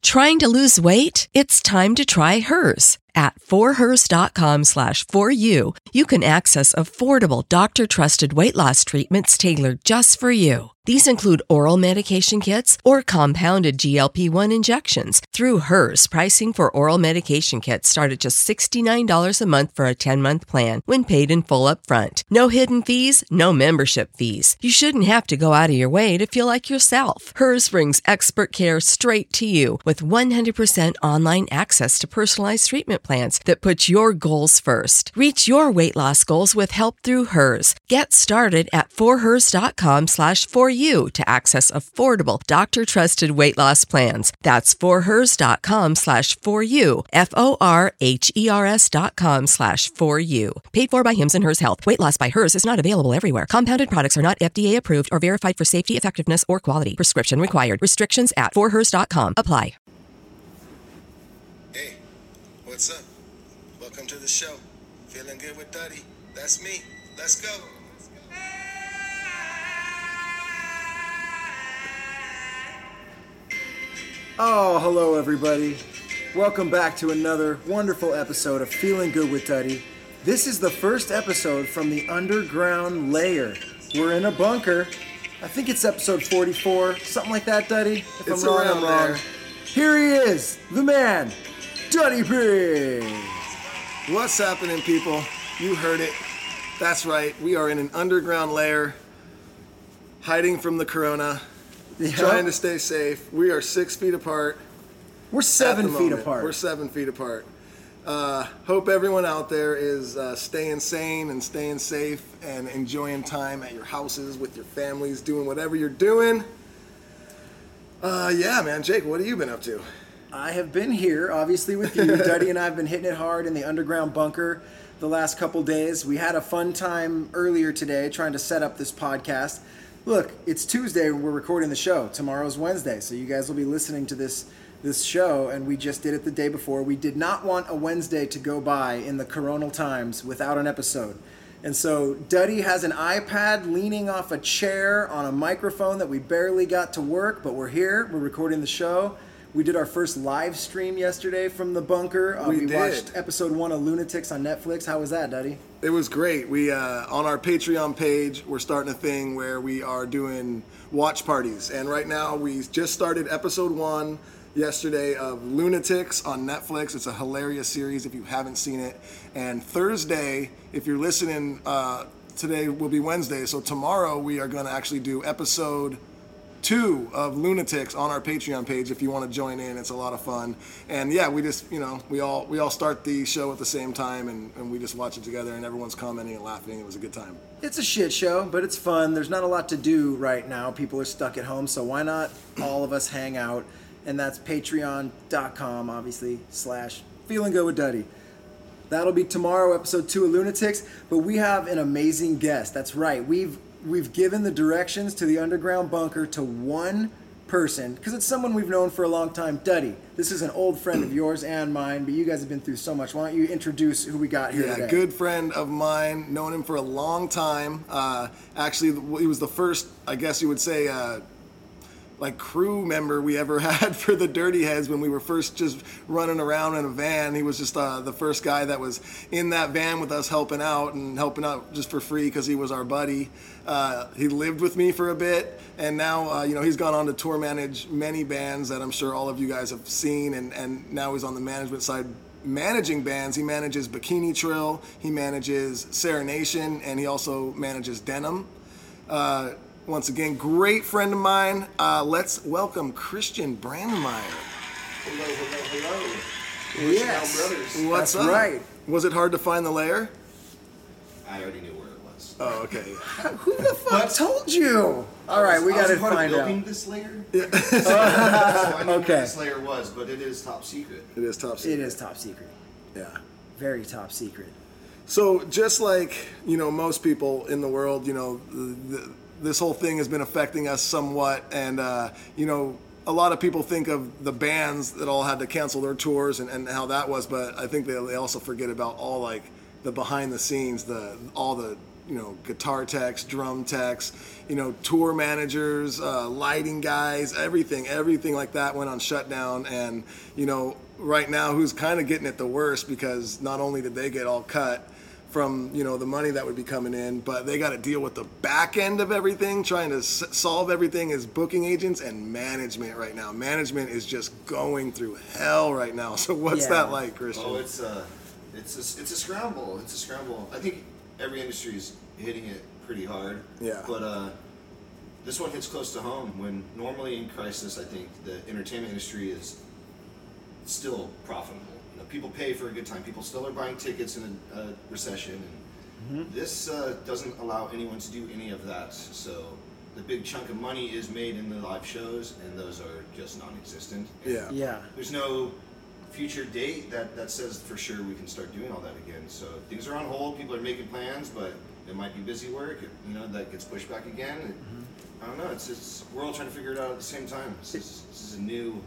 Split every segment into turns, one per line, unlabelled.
Trying to lose weight? It's time to try Hers. At forhers.com/4u, you can access affordable, doctor-trusted weight loss treatments tailored just for you. These include oral medication kits or compounded GLP-1 injections. Through Hers, pricing for oral medication kits start at just $69 a month for a 10-month plan when paid in full upfront. No hidden fees, no membership fees. You shouldn't have to go out of your way to feel like yourself. Hers brings expert care straight to you with 100% online access to personalized treatment plans that put your goals first. Reach your weight loss goals with help through Hers. Get started at forhers.com/4u to access affordable, doctor-trusted weight loss plans. That's forhers.com/4u, forhers.com/4u. Paid for by Hims and Hers Health. Weight loss by Hers is not available everywhere. Compounded products are not FDA approved or verified for safety, effectiveness, or quality. Prescription required. Restrictions at forhers.com apply.
Hey, what's up? Welcome to the show. Feeling good with Duddy. That's me. Let's go.
Oh, hello everybody. Welcome back to another wonderful episode of Feeling Good with Duddy. This is the first episode from the underground layer. We're in a bunker. I think it's episode 44, something like that, Duddy. If
It's
I'm wrong,
around
I'm wrong.
there.
Here he is, the man, Duddy P.
What's happening, people? You heard it. That's right. We are in an underground lair, hiding from the corona, trying to stay safe. We are 6 feet apart.
We're 7 feet apart.
We're 7 feet apart. Hope everyone out there is staying sane and staying safe and enjoying time at your houses with your families, doing whatever you're doing. Yeah, man. Jake, what have you been up to?
I have been here, obviously, with you. Duddy and I have been hitting it hard in the underground bunker the last couple days. We had a fun time earlier today trying to set up this podcast. Look, it's Tuesday when we're recording the show. Tomorrow's Wednesday, so you guys will be listening to this show, and we just did it the day before. We did not want a Wednesday to go by in the coronal times without an episode. And so Duddy has an iPad leaning off a chair on a microphone that we barely got to work, but we're here. We're recording the show. We did our first live stream yesterday from the bunker. We
did.
watched episode 1 of Lunatics on Netflix. How was that, Duddy?
It was great. We on our Patreon page, we're starting a thing where we are doing watch parties. And right now, we just started episode 1 yesterday of Lunatics on Netflix. It's a hilarious series if you haven't seen it. And Thursday, if you're listening, today will be Wednesday. So tomorrow we are going to actually do episode 2 of Lunatics on our Patreon page if you want to join in. It's a lot of fun. And yeah, we just, we all start the show at the same time and we just watch it together and everyone's commenting and laughing. It was a good time.
It's a shit show, but it's fun. There's not a lot to do right now. People are stuck at home, so why not all of us hang out? And that's patreon.com, obviously, /feelinggoodwithduddy. That'll be tomorrow, episode 2 of Lunatics. But we have an amazing guest. That's right. We've given the directions to the underground bunker to one person, because it's someone we've known for a long time. Duddy, this is an old friend of yours and mine, but you guys have been through so much. Why don't you introduce who we got here today?
Yeah, good friend of mine, known him for a long time. Actually, he was the first, I guess you would say, crew member we ever had for the Dirty Heads when we were first just running around in a van. He was just the first guy that was in that van with us helping out just for free because he was our buddy. He lived with me for a bit, and now he's gone on to tour manage many bands that I'm sure all of you guys have seen, and now he's on the management side managing bands. He manages Bikini Trill, he manages Sarah Nation, and he also manages Denim. Once again, great friend of mine. Let's welcome Christian Brandmeier.
Hello.
Yes.
Brothers.
What's
That's
up?
right.
Was it hard to find the lair?
I already knew where it was.
Oh, okay.
Who the fuck told you? All right, we got to find out.
building this layer? So I knew
Okay.
where this layer was, but it is top secret.
It is top secret.
It is top secret.
Yeah.
Very top secret.
So just like, most people in the world, this whole thing has been affecting us somewhat, and a lot of people think of the bands that all had to cancel their tours and how that was, but I think they also forget about all the behind the scenes, all the guitar techs, drum techs, tour managers, lighting guys, everything like that went on shutdown. And, right now who's kind of getting it the worst, because not only did they get all cut from, the money that would be coming in, but they got to deal with the back end of everything, trying to solve everything, is booking agents and management right now. Management is just going through hell right now. So what's that like, Christian?
Oh, it's a scramble. It's a scramble. I think every industry is hitting it pretty hard.
Yeah.
But this one hits close to home. When normally in crisis, I think the entertainment industry is still profitable. People pay for a good time. People still are buying tickets in a recession, and this doesn't allow anyone to do any of that. So the big chunk of money is made in the live shows, and those are just non-existent. And
Yeah.
there's no future date that says for sure we can start doing all that again. So things are on hold. People are making plans, but it might be busy work. That gets pushed back again. I don't know. We're all trying to figure it out at the same time. This is a new.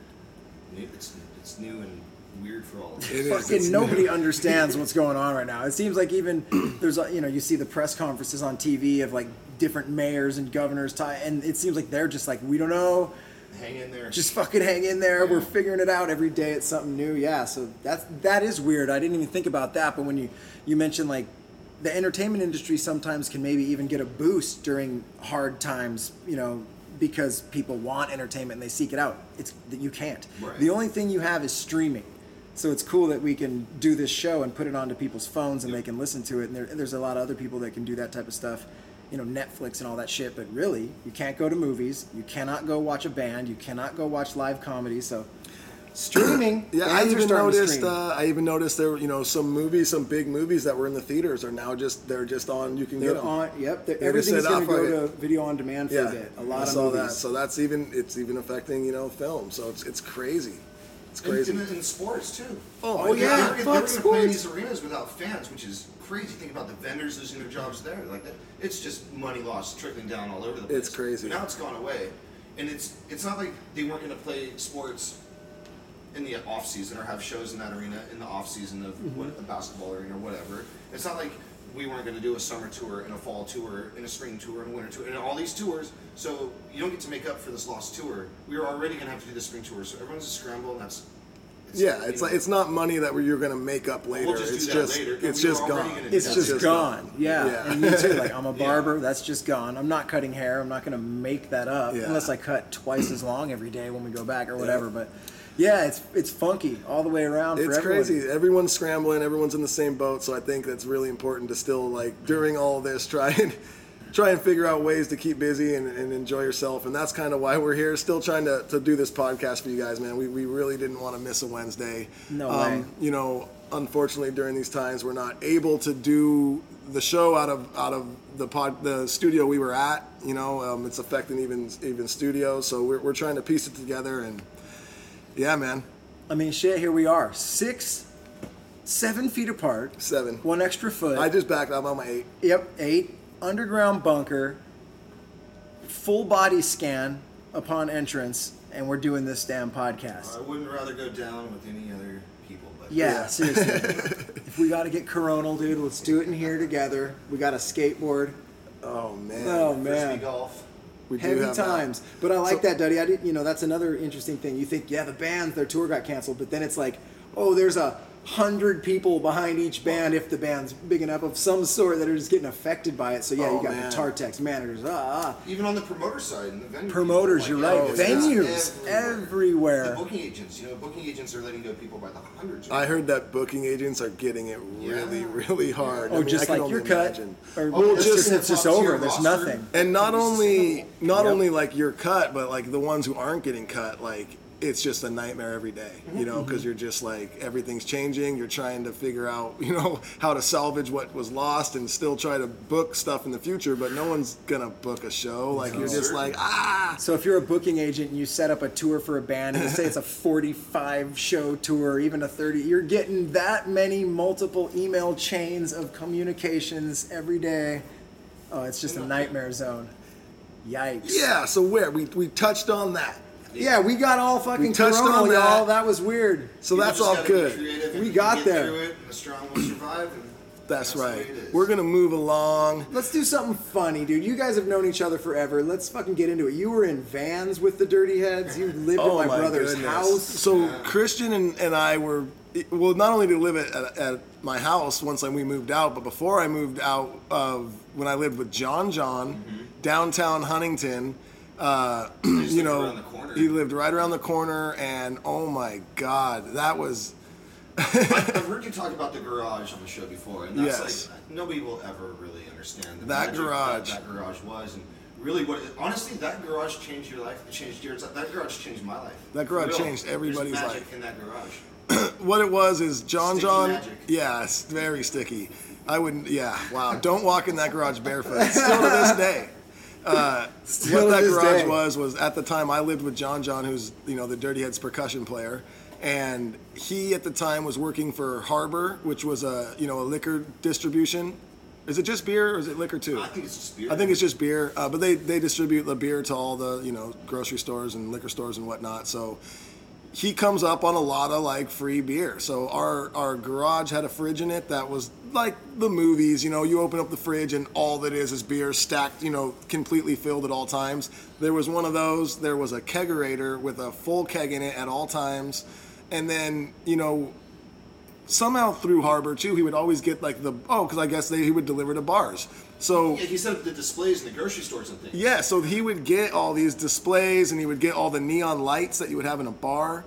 It's new and weird for all of us.
Fucking nobody understands what's going on right now. It seems like even there's you see the press conferences on TV of like different mayors and governors, and it seems like they're just like, we don't know.
Hang in there.
Just fucking hang in there.
Yeah.
We're figuring it out every day. It's something new. Yeah. So that is weird. I didn't even think about that. But when you mentioned like the entertainment industry sometimes can maybe even get a boost during hard times, because people want entertainment and they seek it out. It's that you can't.
Right.
The only thing you have is streaming. So it's cool that we can do this show and put it onto people's phones and they can listen to it. And there's a lot of other people that can do that type of stuff, Netflix and all that shit. But really, you can't go to movies. You cannot go watch a band. You cannot go watch live comedy. So streaming.
Yeah,
bands are starting to stream.
I even noticed there were, some big movies that were in the theaters are now they're just on. You can
They're
get them.
on. Yep.
They just
Everything's
said,
going to
"Oh,
go
fuck
to video on demand for a bit. A lot
I
of
saw
movies.
that. So that's even affecting film. So it's crazy. It's crazy.
And in sports too.
Oh
yeah.
They're going to play in
sports.
these arenas without fans, which is crazy. Think about the vendors losing their jobs there. Like that, it's just money lost trickling down all over the place.
It's crazy.
Now it's gone away, and it's not like they weren't going to play sports in the off season or have shows in that arena in the off season of a basketball arena or whatever. It's not like we weren't going to do a summer tour and a fall tour and a spring tour and a winter tour and all these tours. So you don't get to make up for this lost tour. We were already going to have to do the spring tour, so everyone's a scramble, and
it's not money that you're going to make up later.
We'll just do that later.
It's just gone.
It's just gone. Yeah. And me too. Like, I'm a barber.
Yeah.
That's just gone. I'm not cutting hair. I'm not going to make that up
Yeah.
unless I cut twice as long every day when we go back or whatever. But yeah, it's funky all the way around.
It's
for everyone.
crazy. Everyone's scrambling. Everyone's in the same boat. So I think that's really important to still, like, during all this, try and figure out ways to keep busy and enjoy yourself. And that's kind of why we're here, still trying to do this podcast for you guys, man. We really didn't want to miss a Wednesday.
No way.
Unfortunately, during these times, we're not able to do the show out of the studio we were at. It's affecting even studios. So we're trying to piece it together. And yeah, man.
I mean, shit, here we are. 7 feet apart.
7.
1 extra foot.
I just backed up on my 8.
Yep, 8. Underground bunker. Full body scan upon entrance. And we're doing this damn podcast.
I wouldn't rather go down with any other people. But
Yeah, seriously. If we got to get coronal, dude, let's do it in here together. We got a skateboard.
Oh man.
Oh,
Frisbee
man.
golf.
We do
Heavy
have that.
times. But I like that, Duddy. That's another interesting thing. You think, the bands, their tour got canceled, but then it's like, oh, there's 100 people behind each band, if the band's big enough, of some sort that are just getting affected by it. So yeah,
Oh,
you got
man.
guitar techs, managers,
Even on the promoter side and the venue.
promoters.
people,
You're right.
it's
Venues everywhere.
The booking agents. Booking agents are letting go people by the hundreds.
I heard that booking agents are getting it really, really hard.
Oh, just
I can
like your
only
cut,
imagine.
or
Oh,
it's
just
just
top
over.
tier
There's
roster.
nothing.
And not only
Yep.
like your cut, but like the ones who aren't getting cut, like it's just a nightmare every day, because you're just like, everything's changing. You're trying to figure out, how to salvage what was lost and still try to book stuff in the future, but no one's gonna book a show. Like you're just like,
So if you're a booking agent and you set up a tour for a band, and you say it's a 45 show tour, or even a 30, you're getting that many multiple email chains of communications every day. Oh, it's just a nightmare zone. Yikes.
yeah. So we touched on that.
Yeah, we got all fucking
touched
coronal,
on that.
y'all. That was weird.
So
You
that's
just
all
gotta be
good.
creative and
We
you
got
get
there.
through it, and the strong will survive. And
That's
the way
right.
it is.
We're gonna move along.
Let's do something funny, dude. You guys have known each other forever. Let's fucking get into it. You were in vans with the Dirty Heads. You lived in my brother's house.
So Christian and I were, well, not only did we live at my house once we moved out, but before I moved out, when I lived with John, downtown Huntington, you know, he lived right around the corner, and oh my God, that was.
I've heard you talk about the garage on the show before, and that's
Yes.
like nobody will ever really understand the
That
magic
garage.
That garage was, and really, honestly, that garage changed your life. It changed yours. That garage changed my life.
That garage
For real.
changed everybody's
There's magic
life.
in that garage.
What it was is John,
Magic.
yeah, it's very sticky. I wouldn't, yeah, wow. Don't walk in that garage barefoot. Still to this day. What that garage was at the time I lived with John, who's, you know, the Dirty Heads percussion player. And he at the time was working for Harbor, which was a liquor distribution. Is it just beer or is it liquor too?
I think it's just beer.
I think it's just beer, but they distribute the beer to all the, you know, grocery stores and liquor stores and whatnot. So he comes up on a lot of like free beer. So our garage had a fridge in it that was like the movies, you know, you open up the fridge and all that is beer stacked, you know, completely filled at all times. There was one of those. There was a kegerator with a full keg in it at all times. And then, you know, somehow through Harbor too, he would always get like because I guess he would deliver to bars. So
yeah, he set up the displays in the grocery stores and things.
yeah, so he would get all these displays and he would get all the neon lights that you would have in a bar.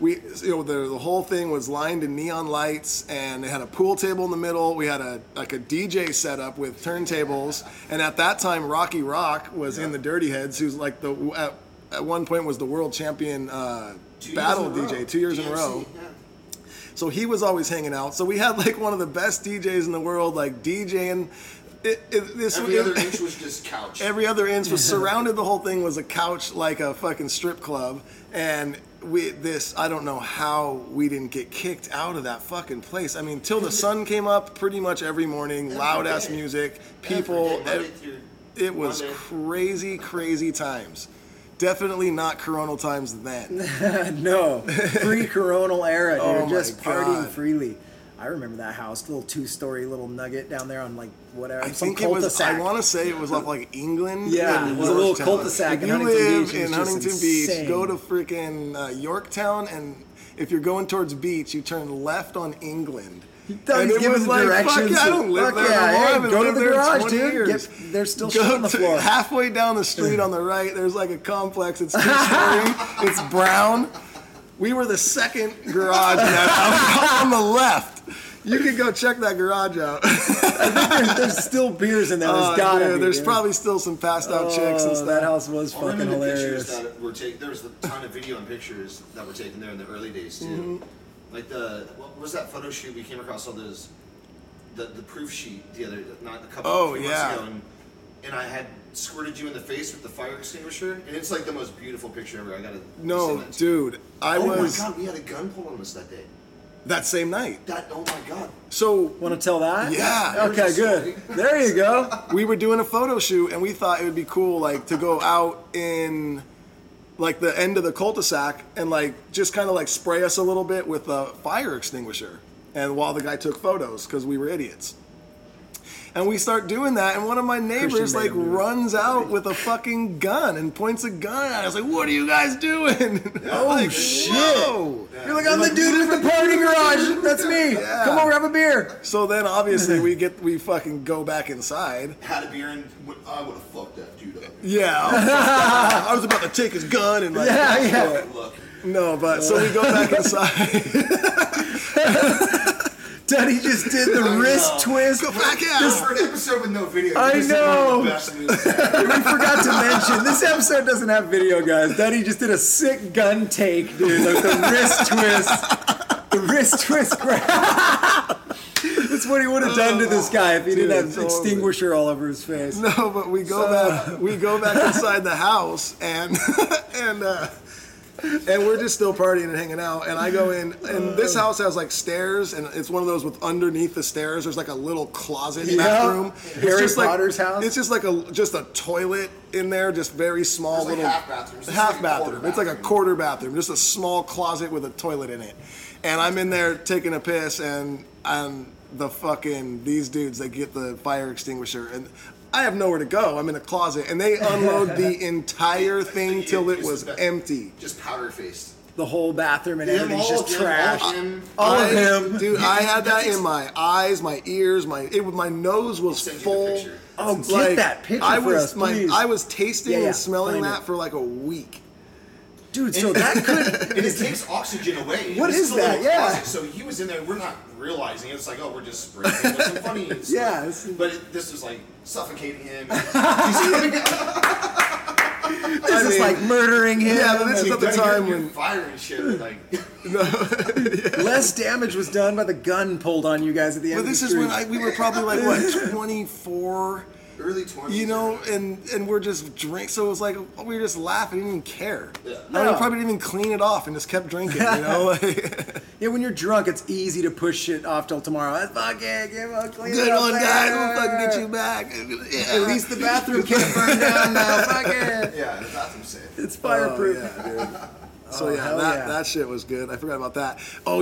The whole thing was lined in neon lights, and they had a pool table in the middle. We had a DJ setup with turntables, and at that time, Rocky Rock was in the Dirty Heads, who's like at one point was the world champion battle DJ 2 years in a row.
Yeah.
So he was always hanging out. So we had like one of the best DJs in the world, like DJing.
Every other inch was just couch.
Every other inch was surrounded. The whole thing was a couch, like a fucking strip club. And I don't know how we didn't get kicked out of that fucking place. I mean, till the sun came up, pretty much every morning, loud ass music, people. It was crazy times. Definitely not coronal times then.
No, pre-coronal era, dude.
Oh my
Just partying
God.
freely. I remember that house, little 2-story little nugget down there on like whatever.
I
some
think it was.
cul-de-sac.
I want to say it was off like England.
Yeah,
and
it was a little
Georgetown.
cul-de-sac
If
in
you
Huntington
live
Beach. It
in
was just
Huntington Beach,
insane.
go to freaking Yorktown, and if you're going towards beach, you turn left on England.
thought he was giving the directions.
Fuck, I don't live there
yeah,
anymore. I
hey,
haven't
go to
lived
the
there in
garage,
20
dude.
years.
There's still shit on the floor.
Halfway down the street on the right, there's like a complex. It's 2-story. It's brown. We were the second garage in that house on the left. You could go check that garage out.
There's still beers in there. There's gotta be.
There's
dude.
probably still some passed out chicks and
Oh,
stuff.
that house was
I
fucking
remember the
hilarious.
pictures that were taken. There was a ton of video and pictures that were taken there in the early days too.
Mm-hmm.
Like what was that photo shoot we came across all those, the proof sheet few months ago, and I had squirted you in the face with the fire extinguisher, and it's like the most beautiful picture ever. I gotta.
No,
send that to you.
dude,
Oh my god, we had a gun pulled on us that day.
that same night.
Oh my god.
So
Want to tell that?
Yeah.
Okay, good. There you go.
we were doing a photo shoot, and we thought it would be cool, like, to go out in, like, the end of the cul-de-sac and, like, just kind of, like, spray us a little bit with a fire extinguisher. And while the guy took photos, because we were idiots. And we start doing that, and one of my neighbors,
Christian made
like,
him do it.
runs out with a fucking gun and points a gun at us. Like, what are you guys doing?
Oh, shit.
Whoa.
You're like, I'm the dude in the party garage. That's me.
Yeah.
Come over, have a beer.
So then, obviously, we fucking go back inside.
Had a beer and I would have fucked that dude up.
Yeah, I was about to take his gun and like.
Yeah.
Look.
No, but so we go back inside.
Daddy just did the wrist twist.
Go back out.
For an episode with no video,
I
this is one of
know.
the best moves ever.
We forgot to mention, this episode doesn't have video, guys. Daddy just did a sick gun take, dude. Like the wrist twist. The wrist twist grab. That's what he would have done to this guy if he didn't have
totally.
extinguisher all over his face.
No, but we go back. We go back inside the house and and we're just still partying and hanging out. And I go in, and this house has like stairs, and it's one of those with underneath the stairs. There's like a little closet bathroom.
Harry
just like,
Potter's house?
It's just like a toilet in there, just very small
There's like
little
half bathrooms. It's
half
like a
bathroom.
quarter
It's like a
bathroom.
quarter bathroom, just a small closet with a toilet in it. And I'm in there taking a piss, and these dudes that get the fire extinguisher, and I have nowhere to go. I'm in a closet, and they unload the entire thing till it was empty.
Just powder faced.
The whole bathroom and everything's just trash.
All of him, dude. I had that in my eyes, my ears, my nose was full.
Oh, get that picture for us, please.
I was tasting and smelling
find
that for like a week.
Dude, so that could...
And it takes oxygen away.
What is that? Yeah.
Closet, so he was in there. We're not realizing it. It's like, oh, we're just spraying him with some funny stuff.
Yeah.
This was like suffocating him. He's coming out.
This is like murdering him.
Yeah, but this is at the time
when
when
fire and shit. Like,
less damage was done by the gun pulled on you guys at the end.
But this is when we were probably like what 24.
Early 20s.
You know, and we're just drink. So it was like we were just laughing, didn't even care.
Yeah.
I probably didn't even clean it off and just kept drinking. You know,
yeah. When you're drunk, it's easy to push shit off till tomorrow. Fuck it, give a clean
good
it up
one,
there.
guys. We'll fucking get you back. Yeah.
At least the bathroom can't burn down now. Fuck it.
Yeah, the bathroom's safe.
It's fireproof.
Oh, yeah, dude. So that shit was good. I forgot about that. Oh,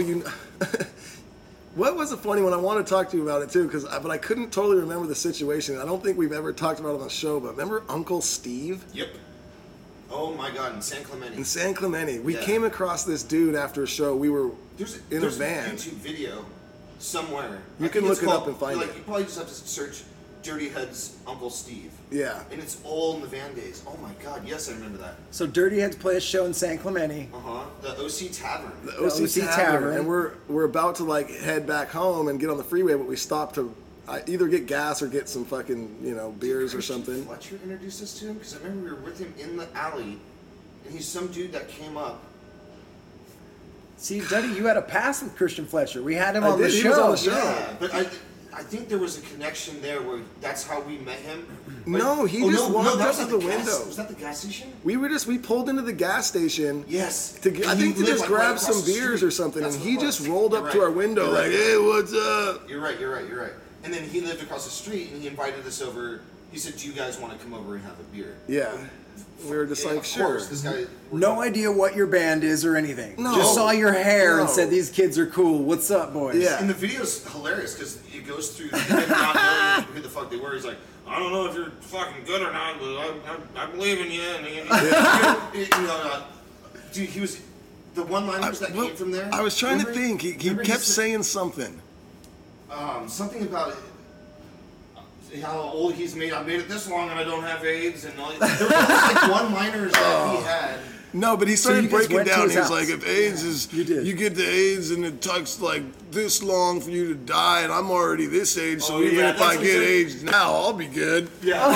what was the funny one? I want to talk to you about it too, but I couldn't totally remember the situation. I don't think we've ever talked about it on the show, but remember Uncle Steve?
Yep. Oh my God, in San Clemente.
In San Clemente. We came across this dude after a show. We were in a van.
There's a YouTube video somewhere.
You can look it up and find it.
You probably just have to search Dirty Heads Uncle Steve.
Yeah.
And it's all in the van days. Oh my God, yes, I remember that.
So Dirty Heads play a show in San Clemente.
The OC Tavern.
The OC Tavern. And we're about to like head back home and get on the freeway, but we stopped to either get gas or get some fucking beers or something.
Fletcher introduced us to him because I remember we were with him in the alley, and he's some dude that came up.
See, Duddy, you had a pass with Christian Fletcher. We had him on the show.
He was on the show.
Yeah, but I think there was a connection there where that's how we met him.
No, he just walked up to the window.
Was that the gas station?
We pulled into the gas station.
Yes.
I think to just grab some beers or something, and he just rolled up to our window like, "Hey, what's up?"
You're right. And then he lived across the street, and he invited us over. He said, "Do you guys want to come over and have a beer?"
Yeah. We were just like, sure.
Course, this guy.
No idea what your band is or anything.
No.
Just saw your hair and said, "These kids are cool. What's up, boys?"
Yeah.
And the video's hilarious because it goes through him not knowing who the fuck they were. He's like, "I don't know if you're fucking good or not, but I believe in you." And dude, he was the one-liners that came from there.
I was trying to think. He kept saying something.
Something about it. How old he's made. I made it this long and I don't have AIDS and all. There were like one-liners that he had.
No, but he started breaking down. He was like, if AIDS is,
you
get the AIDS and it takes like this long for you to die, and I'm already this age, so even if I get AIDS now, I'll be good.
Yeah.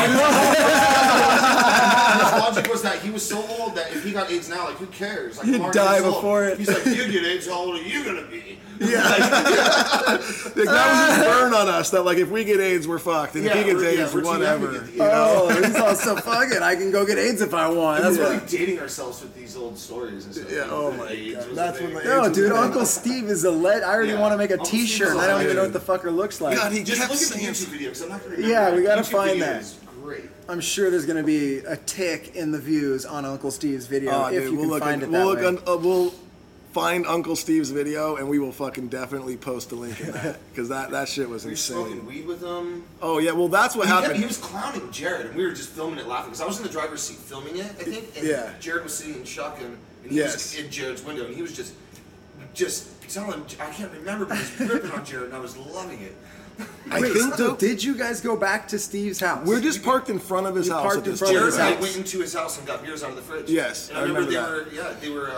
His logic was that he was so old that if he got AIDS now, like who cares? Like,
he'd die before it.
He's like, you get AIDS, how old are you gonna be?
Yeah. Like, that was his burn on us, that like if we get AIDS, we're fucked, and if he gets AIDS, whatever.
He's also fuck it. I can go get AIDS if I want.
That's why we're dating ourselves with these old stories and stuff.
Yeah. Oh my God. That's when the
No,
AIDS
dude,
was
Uncle Steve is a lead. I already want to make a
Uncle
T-shirt.
Steve
I don't
is
even know what the fucker looks like.
God, he
Just
kept
look at the
saying.
YouTube video because I'm not gonna remember.
Yeah, we gotta
YouTube
find
video
that.
is great.
I'm sure there's going to be a tick in the views on Uncle Steve's video if
Dude,
you can find it that way.
We'll find Uncle Steve's video and we will fucking definitely post a link in that because that shit was
We were smoking
insane.
weed with him.
Oh yeah, well that's what happened.
He was clowning Jared, and we were just filming it, laughing because I was in the driver's seat filming it, I think. And Jared was sitting in shotgun, and he was in Jared's window, and he was just telling. I can't remember, but he was ripping on Jared, and I was loving it.
I
Wait,
think
so did you guys go back to Steve's house?
we're just parked in front of his house.
parked
at
in
this
front of
point.
his
Jared and I
house.
went into his house and got beers out of the fridge.
Yes,
and
I remember that.
they were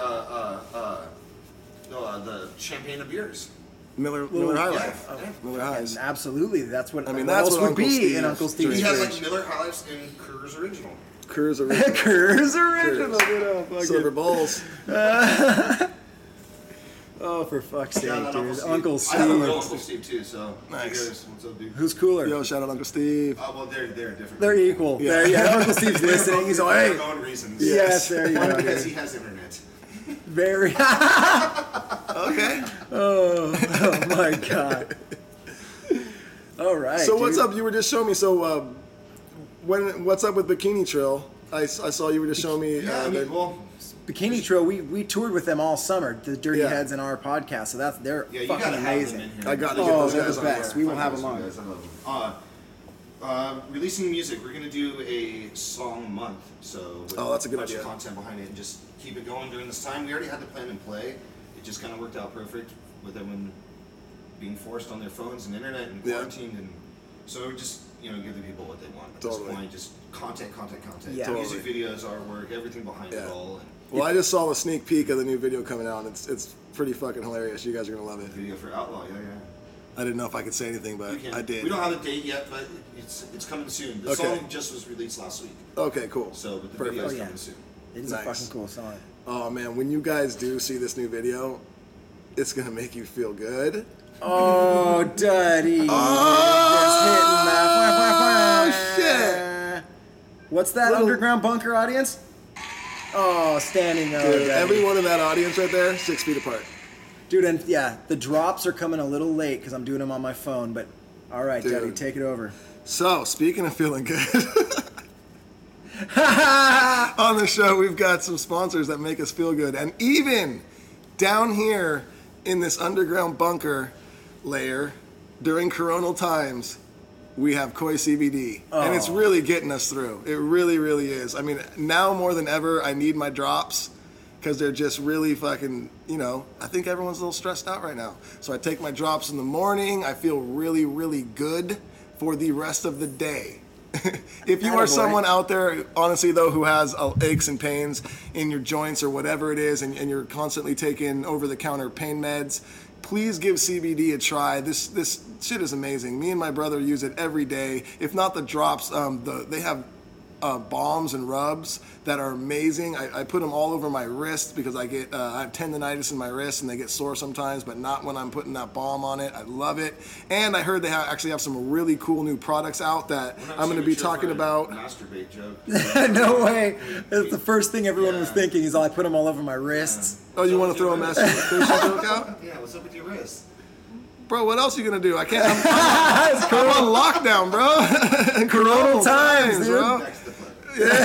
the champagne of beers.
Miller High Life.
Yeah.
Miller Highs.
Absolutely, that's what.
I mean,
what
that's
else
what
would
Uncle
be
Steve
in Uncle Steve's
He has
fridge.
like Miller High Lifes and Coors Original.
Coors Original.
Coors Original. Get up, fucking-
Silver Bowls.
Oh, for fuck's sake,
Shout out
dude!
Steve.
Uncle
I have a
Steve.
real Uncle Steve too. So
Nice.
What's up, dude?
Who's cooler?
Yo, shout out Uncle Steve.
Well, they're different.
They're equal.
Yeah.
Yeah, Uncle Steve's listening. He's like,
For
hey.
their own reasons.
Yes, there you
One,
go.
because he has internet.
Very.
Okay.
Oh my God. All right.
So what's
dude.
up? You were just showing me. So what's up with Bikini Trill? I saw you were just showing me.
Yeah, I mean, well,
Bikini Tro, we toured with them all summer, the Dirty
Yeah.
Heads and our podcast, so they're
Yeah, you
fucking
gotta
amazing.
have them in here.
I got to get
Oh,
those
they're
guys
the
on
best.
here.
We will have them
You
on.
guys, I love them. Releasing music, we're gonna do a song a month. So with
Oh, that's a good
bunch
idea.
of content behind it, and just keep it going during this time. We already had the plan in play. It just kind of worked out perfect with everyone being forced on their phones and internet and
Yeah.
quarantined, and so just give the people what they want. At
Totally.
this point, just content.
Yeah.
Music videos, artwork, everything behind it
Yeah.
all. And
Well, I just saw the sneak peek of the new video coming out, and it's pretty fucking hilarious. You guys are gonna love it.
video for Outlaw, yeah.
I didn't know if I could say anything, but
You can.
I did.
We don't have a date yet, but it's coming soon. The
Okay.
song just was released last week,
Okay, cool.
so but the
Perfect.
video's
Oh, yeah.
coming soon.
It's
Nice.
a fucking cool song.
Oh man, when you guys do see this new video, it's gonna make you feel good.
Oh, Duddy.
Oh, shit.
What's that
Little-
underground bunker audience? Oh, standing up.
Dude, everyone in that audience right there, 6 feet apart.
Dude, and yeah, the drops are coming a little late because I'm doing them on my phone, but all right,
Dude.
Duddy, take it over.
So, speaking of feeling good, on the show we've got some sponsors that make us feel good. And even down here in this underground bunker layer during coronal times, we have Koi CBD. And it's really getting us through. It really, really is. I mean, now more than ever, I need my drops because they're just really fucking, I think everyone's a little stressed out right now. So I take my drops in the morning. I feel really, really good for the rest of the day. If you are
Attaboy.
someone out there, honestly though, who has aches and pains in your joints or whatever it is, and you're constantly taking over-the-counter pain meds, please give CBD a try. This shit is amazing. Me and my brother use it every day. If not the drops, they have balms and rubs that are amazing. I put them all over my wrist because I have tendonitis in my wrist and they get sore sometimes, but not when I'm putting that balm on it. I love it. And I heard they actually have some really cool new products out that
We're not
I'm going to be
sure
talking
for a
about.
Masturbate joke.
No way. That's the first thing everyone was
Yeah.
thinking is I put them all over my wrists.
Oh, you want to throw a masturbation joke out?
Yeah, what's up with your wrist?
Bro, what else are you going to do? I can't. I'm on lockdown, bro. Coronal
times, dude.
bro.
Back to the fun.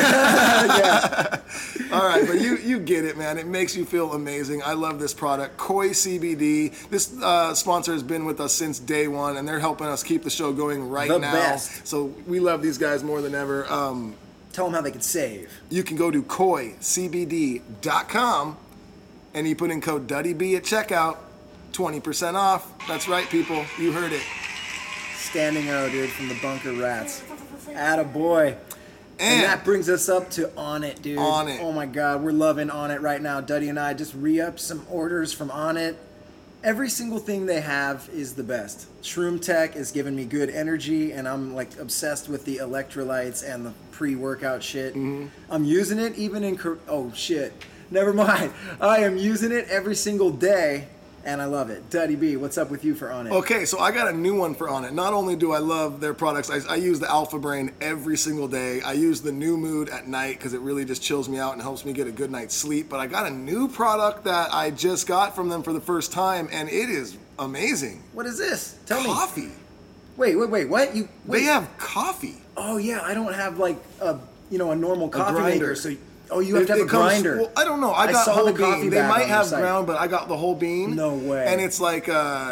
All right, but you get it, man. It makes you feel amazing. I love this product, Koi CBD. This sponsor has been with us since day one, and they're helping us keep the show going right
The
now.
best.
So we love these guys more than ever.
Tell them how they can save.
You can go to koicbd.com, and you put in code DuddyB at checkout, 20% off. That's right, people. You heard it.
Standing O, dude, from the Bunker Rats. Attaboy. And
And
that brings us up to On It, dude.
On It.
Oh my God, we're loving On It right now. Duddy and I just re-upped some orders from On It. Every single thing they have is the best. Shroom Tech is giving me good energy, and I'm like obsessed with the electrolytes and the pre-workout shit. I'm using it even in oh shit, never mind. I am using it every single day, and I love it. Duddy B, what's up with you for On It?
Okay, so I got a new one for On It. Not only do I love their products, I use the Alpha Brain every single day. I use the New Mood at night because it really just chills me out and helps me get a good night's sleep. But I got a new product that I just got from them for the first time, and it is amazing.
What is this? Tell me.
Coffee.
Wait, what? You wait.
They have coffee.
Oh yeah, I don't have like a normal coffee
grinder.
maker. So you have to have a
It comes-
grinder.
Well, I don't know.
I
I got
saw
whole
the coffee
bean. They
bag
might
on their
have
site.
ground, but I got the whole bean.
No way.
And it's like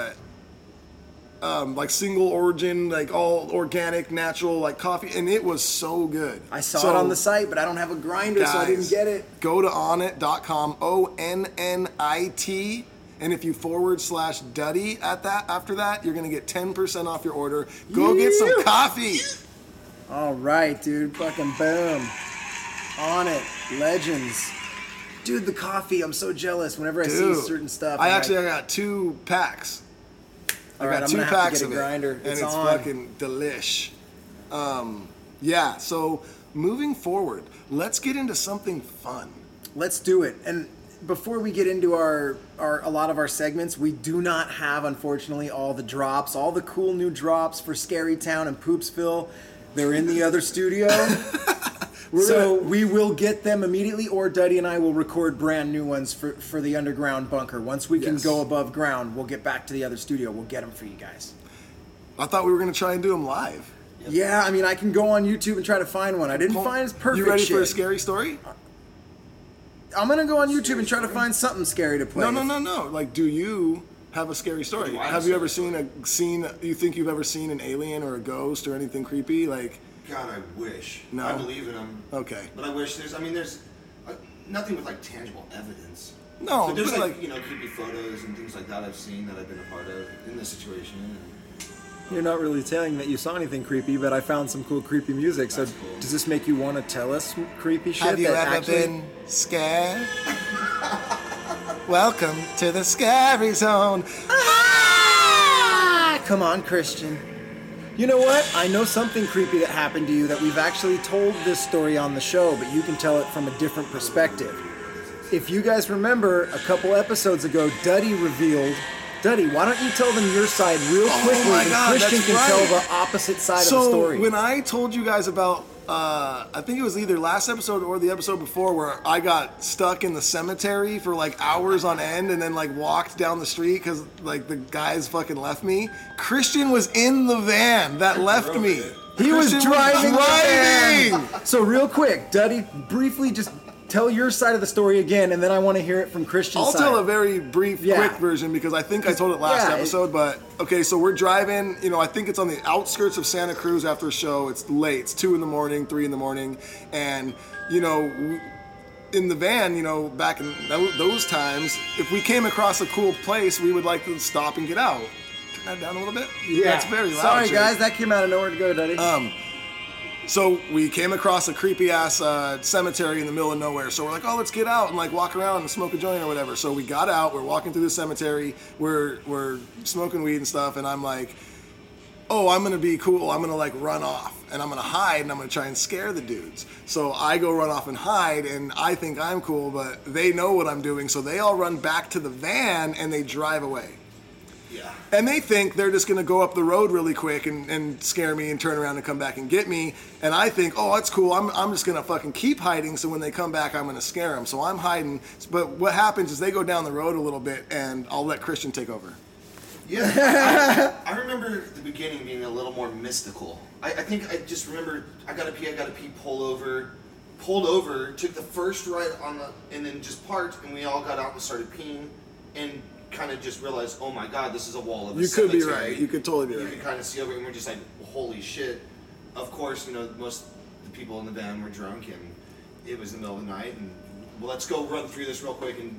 single origin, like all organic, natural, like coffee, and it was so good.
I saw it on the site, but I don't have a grinder, so I didn't
Guys,
get it.
Go to onnit.com, ONNIT, and if you /Duddy after that, you're gonna get 10% off your order. Go get some coffee.
All right, dude. Fucking boom. On It. Legends. Dude, the coffee, I'm so jealous whenever I see
Dude,
certain stuff.
I
I'm like,
got 2 packs.
all
I
right,
got
I'm
2
gonna have to
packs
get a
of it,
grinder.
and
It's
it's
on.
fucking delish. Yeah, so moving forward, let's get into something fun.
Let's do it. And before we get into a lot of our segments, we do not have, unfortunately, all the drops, all the cool new drops for Scary Town and Poopsville. They're in the other studio. So we will get them immediately, or Duddy and I will record brand new ones for the underground bunker. Once we can
Yes.
go above ground, we'll get back to the other studio. We'll get them for you guys.
I thought we were gonna try and do them live.
Yeah, I mean, I can go on YouTube and try to find one. I didn't find perfect
You ready
shit.
for a scary story?
I'm gonna go on YouTube and try to find something scary to play.
No. Like, do you have a scary story?
Do I have
Have
a
you ever
scary
seen? You think you've ever seen an alien or a ghost or anything creepy? Like,
God, I wish.
No?
I believe in them.
okay.
But I wish there's nothing with like tangible evidence.
No,
But there's
but,
like creepy photos and things like that I've seen that I've been a part of in this situation.
You're not really telling that you saw anything creepy, but I found some cool creepy music. So
That's cool.
does this make you want to tell us some creepy shit?
Have you
that
ever
actually...
been scared? Welcome to the scary zone.
Ah! Come on, Christian. You know what? I know something creepy that happened to you that we've actually told this story on the show, but you can tell it from a different perspective. If you guys remember, a couple episodes ago, Duddy revealed... Duddy, why don't you tell them your side real quickly,
my
and
God,
Christian
that's
can
right.
tell the opposite side of the
So
story.
when I told you guys about, I think it was either last episode or the episode before, where I got stuck in the cemetery for like hours on end, and then like walked down the street because like the guys fucking left me. Christian was in the van that left me.
He was
Christian
driving. the
driving!
van. So real quick, Duddy, briefly just tell your side of the story again, and then I want to hear it from Christian's
I'll
side.
tell a very brief,
Yeah.
quick version because I think I told it last
Yeah,
episode. But okay, so we're driving. I think it's on the outskirts of Santa Cruz after a show. It's late. It's 2 a.m, 3 a.m, and in the van, back in those times, if we came across a cool place, we would like to stop and get out. Turn that down a little bit.
Yeah.
That's very loud.
Sorry,
Jake.
guys, that came out of nowhere to go, Duddy.
So we came across a creepy ass cemetery in the middle of nowhere. So we're like, oh, let's get out and like walk around and smoke a joint or whatever. So we got out. We're walking through the cemetery. We're smoking weed and stuff. And I'm like, oh, I'm gonna be cool. I'm gonna like run off and I'm gonna hide and I'm gonna try and scare the dudes. So I go run off and hide and I think I'm cool, but they know what I'm doing. So they all run back to the van and they drive away.
Yeah.
And they think they're just going to go up the road really quick and scare me and turn around and come back and get me. And I think, oh, that's cool. I'm just going to fucking keep hiding. So when they come back, I'm going to scare them. So I'm hiding. But what happens is they go down the road a little bit and I'll let Christian take over.
Yeah. I remember the beginning being a little more mystical. I think I just remember I gotta pee, pulled over, took the first right and then just parked and we all got out and started peeing and kind of just realized, oh my God, this is a wall of a
You could be
cemetery.
right. You could totally be
You
right.
could kind of see over it, and we're just like, holy shit. Of course, most of the people in the van were drunk, and it was the middle of the night, and well, let's go run through this real quick and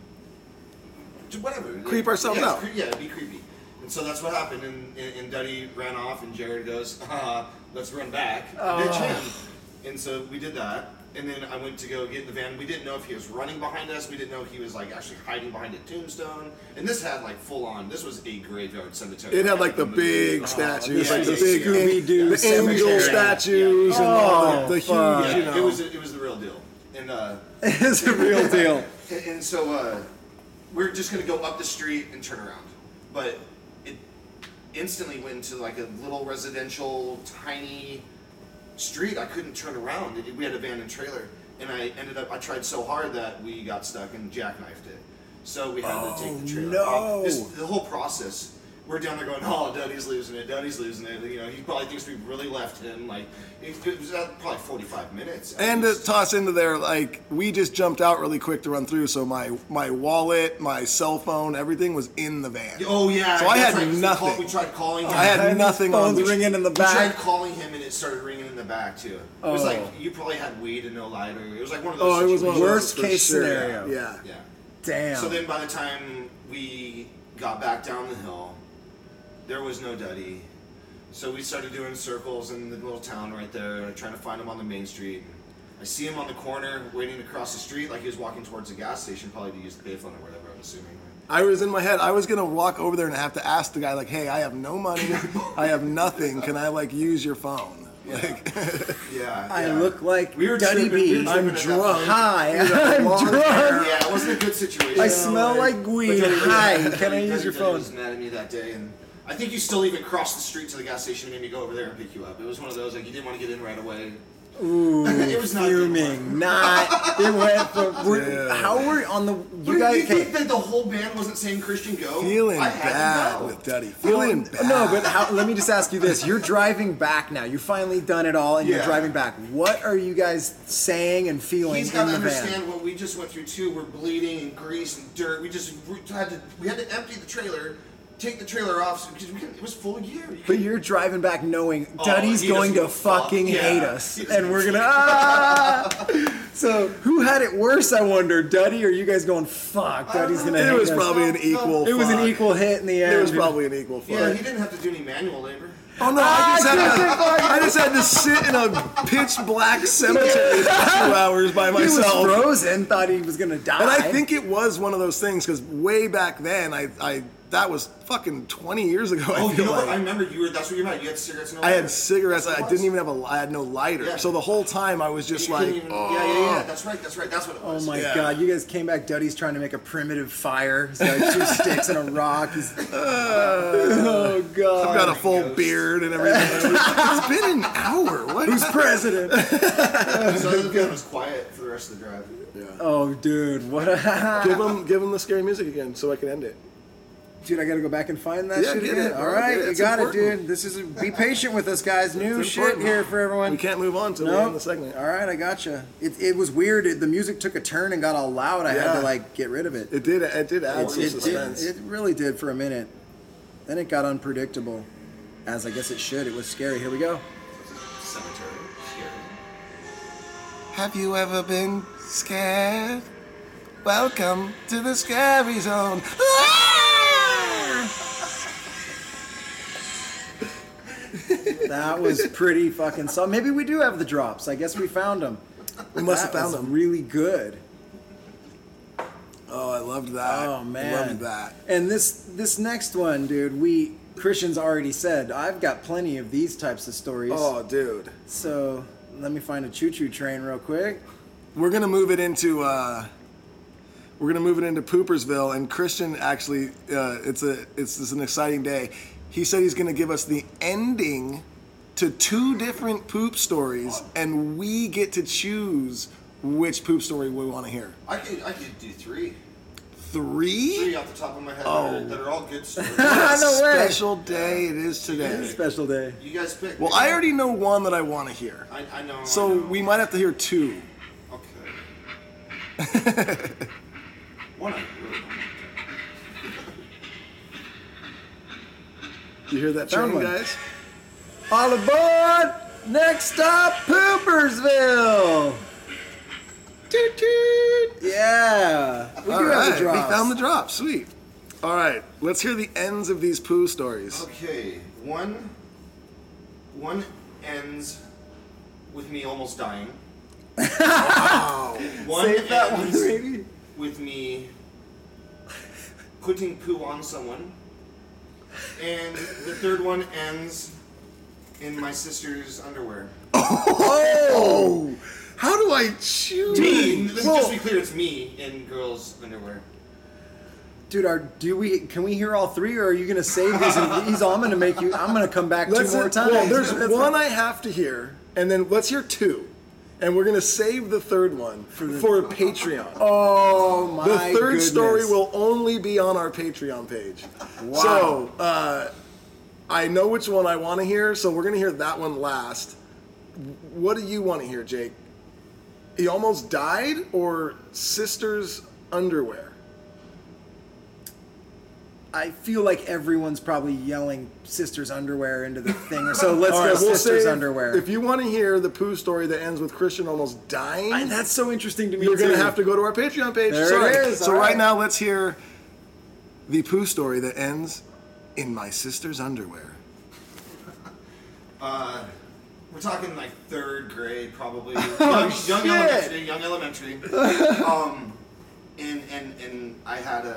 just whatever.
Creep ourselves out.
It'd be creepy. And so that's what happened, and Duddy ran off, and Jared goes, let's run back, ditch him. And so we did that. And then I went to go get in the van. We didn't know if he was running behind us. We didn't know if he was like actually hiding behind a tombstone. And this had like full on. This was a graveyard cemetery.
It had like the big statues, like the
is
big
Scooby-Doo
the angel
cemetery.
statues and all the huge,
Yeah, it was the real deal. And
It's a real deal.
and so we're just gonna go up the street and turn around, but it instantly went into like a little residential, tiny street. I couldn't turn around. We had a van and trailer, and I tried so hard that we got stuck and jackknifed it. So we had to take the trailer
no.
off. The whole process. We're down there going, oh, Duddy's losing it. He probably thinks we really left him. Like, it was probably 45 minutes.
And to toss into there, like, we just jumped out really quick to run through, so my wallet, my cell phone, everything was in the van.
Oh, yeah.
So I
that's
had
right, 'cause
nothing.
We tried calling him.
I had nothing on
Phone's
me.
ringing in the
We tried
back.
calling him, and it started ringing in the back, too. It was like, you probably had weed and no lighter. It was like one of those
Oh, it was one of those
Worst
for
case
sure.
scenario.
Yeah.
Yeah.
Damn.
So then by the time we got back down the hill, there was no Duddy. So we started doing circles in the little town right there, trying to find him on the main street. I see him on the corner waiting to cross the street like he was walking towards the gas station, probably to use the payphone or whatever, I'm assuming.
I was in my head, I was going to walk over there and have to ask the guy, like, hey, I have no money, I have nothing, can I, like, use your phone? Like,
Yeah.
I look like
We were
Duddy
tripping- we
B.
were
I'm
tripping at that
drunk.
point.
Hi. I'm drunk.
Yeah, it wasn't a good situation.
I smell like weed. Hi. Can I use your
Duddy
phone?
was mad at me that day, and I think you still even crossed the street to the gas station and made me go over there and pick you up. It was one of those, like, you didn't want to get in right away.
Ooh,
It was not good
fuming. It went from. How were on the? You guys.
You think that the whole band wasn't saying Christian Go?
Feeling
I had to
bad
go.
with Duddy. Feeling bad.
No, but let me just ask you this: you're driving back now. You've finally done it all, and you're
Yeah.
driving back. What are you guys saying and feeling
He's got
in
to
the
understand
van?
what we just went through too. We're bleeding and grease and dirt. We had to empty the trailer, take the trailer off because it was full of gear.
But you're driving back knowing
Oh,
Duddy's
he
going to
doesn't give a fuck.
fucking
Yeah.
hate us,
He doesn't
and we're
give
gonna. So who had it worse? I wonder, Duddy or you guys going? Fuck, Duddy's gonna.
It
hate
was
us.
probably an equal.
It was an
fuck.
equal hit in the end.
It was probably an equal fight.
Yeah, he didn't have to do any manual labor.
Oh no! I just had to sit in a pitch black cemetery for 2 hours by
He was
myself.
frozen. Thought he was gonna die.
And I think it was one of those things because way back then, I that was fucking 20 years ago. I
Oh, you
feel
know what? I
like
remember that's what you're at. You had cigarettes and
I had cigarettes. I didn't even have I had no lighter.
Yeah.
So the whole time I was just like,
yeah. That's right. That's what it
Oh
was.
my
Yeah.
god, you guys came back. Duddy's trying to make a primitive fire. He's got 2 sticks and a rock. Oh god.
I've got a full beard and everything. It's been an hour. What?
Who's president?
So the van was quiet for the rest of the drive.
Oh dude, what a
Give him the scary music again so I can end it.
dude, I gotta go back and find that
Yeah,
shit
get
again.
it, bro,
All right,
get it.
you
It's
got
important.
it, dude. This is be patient with us, guys. New
It's
shit
important.
here for everyone.
We can't move on till we
No.
end the segment.
All right, I gotcha. It was weird. The music took a turn and got all loud. I had
Yeah.
to like get rid of it.
It did add some
It
suspense.
did. It really did for a minute. Then it got unpredictable, as I guess it should. It was scary. Here we go.
Cemetery. Scary.
Have you ever been scared? Welcome to the scary zone.
That was pretty fucking solid. Maybe we do have the drops. I guess we found them.
We must have
That
found
was
them.
really good.
Oh, I loved that.
Oh man,
I loved that.
And this next one, dude, Christian's already said I've got plenty of these types of stories.
Oh, dude.
So let me find a choo-choo train real quick.
We're gonna move it into Poopersville, and Christian actually, it's an exciting day. He said he's gonna give us the ending to 2 different poop stories, and we get to choose which poop story we want to hear.
I could do 3.
3?
3 off the top of my head that are all good stories.
No way.
Special day it is today.
Special day.
You guys pick.
Well, I already know one that I want to hear,
I know.
so
I know.
we might have to hear 2.
Okay. One I really don't.
You hear that
Found
train,
one.
guys?
All aboard! Next stop, Poopersville. Toot toot. Yeah, we
All
do have
right,
the drops.
we found the drop. Sweet. All right, let's hear the ends of these poo stories.
Okay, one ends with me almost dying.
Wow.
One
Save that one,
ends
baby.
with me putting poo on someone. And the third one ends in my sister's underwear.
Oh! How do I choose?
Just to be clear, it's me in girls' underwear.
Dude, can we hear all 3, or are you gonna save these? And I'm gonna come back 2 more times.
Well, there's one I have to hear, and then let's hear 2. And we're gonna save the third one for Patreon.
Oh my
The third
goodness.
story will only be on our Patreon page.
Wow.
So, I know which one I want to hear, so we're going to hear that one last. What do you want to hear, Jake? He almost died or sister's underwear?
I feel like everyone's probably yelling sister's underwear into the thing. So let's
All
go
right, we'll
sister's
save-
underwear.
If you want to hear the poo story that ends with Christian almost dying,
That's so interesting to me.
you're going to
too.
have to go to our Patreon page.
There
Sorry.
it is.
So
All
right
right.
now, let's hear the poo story that ends in my sister's underwear.
We're talking like 3rd grade, probably.
shit.
Young elementary. And I had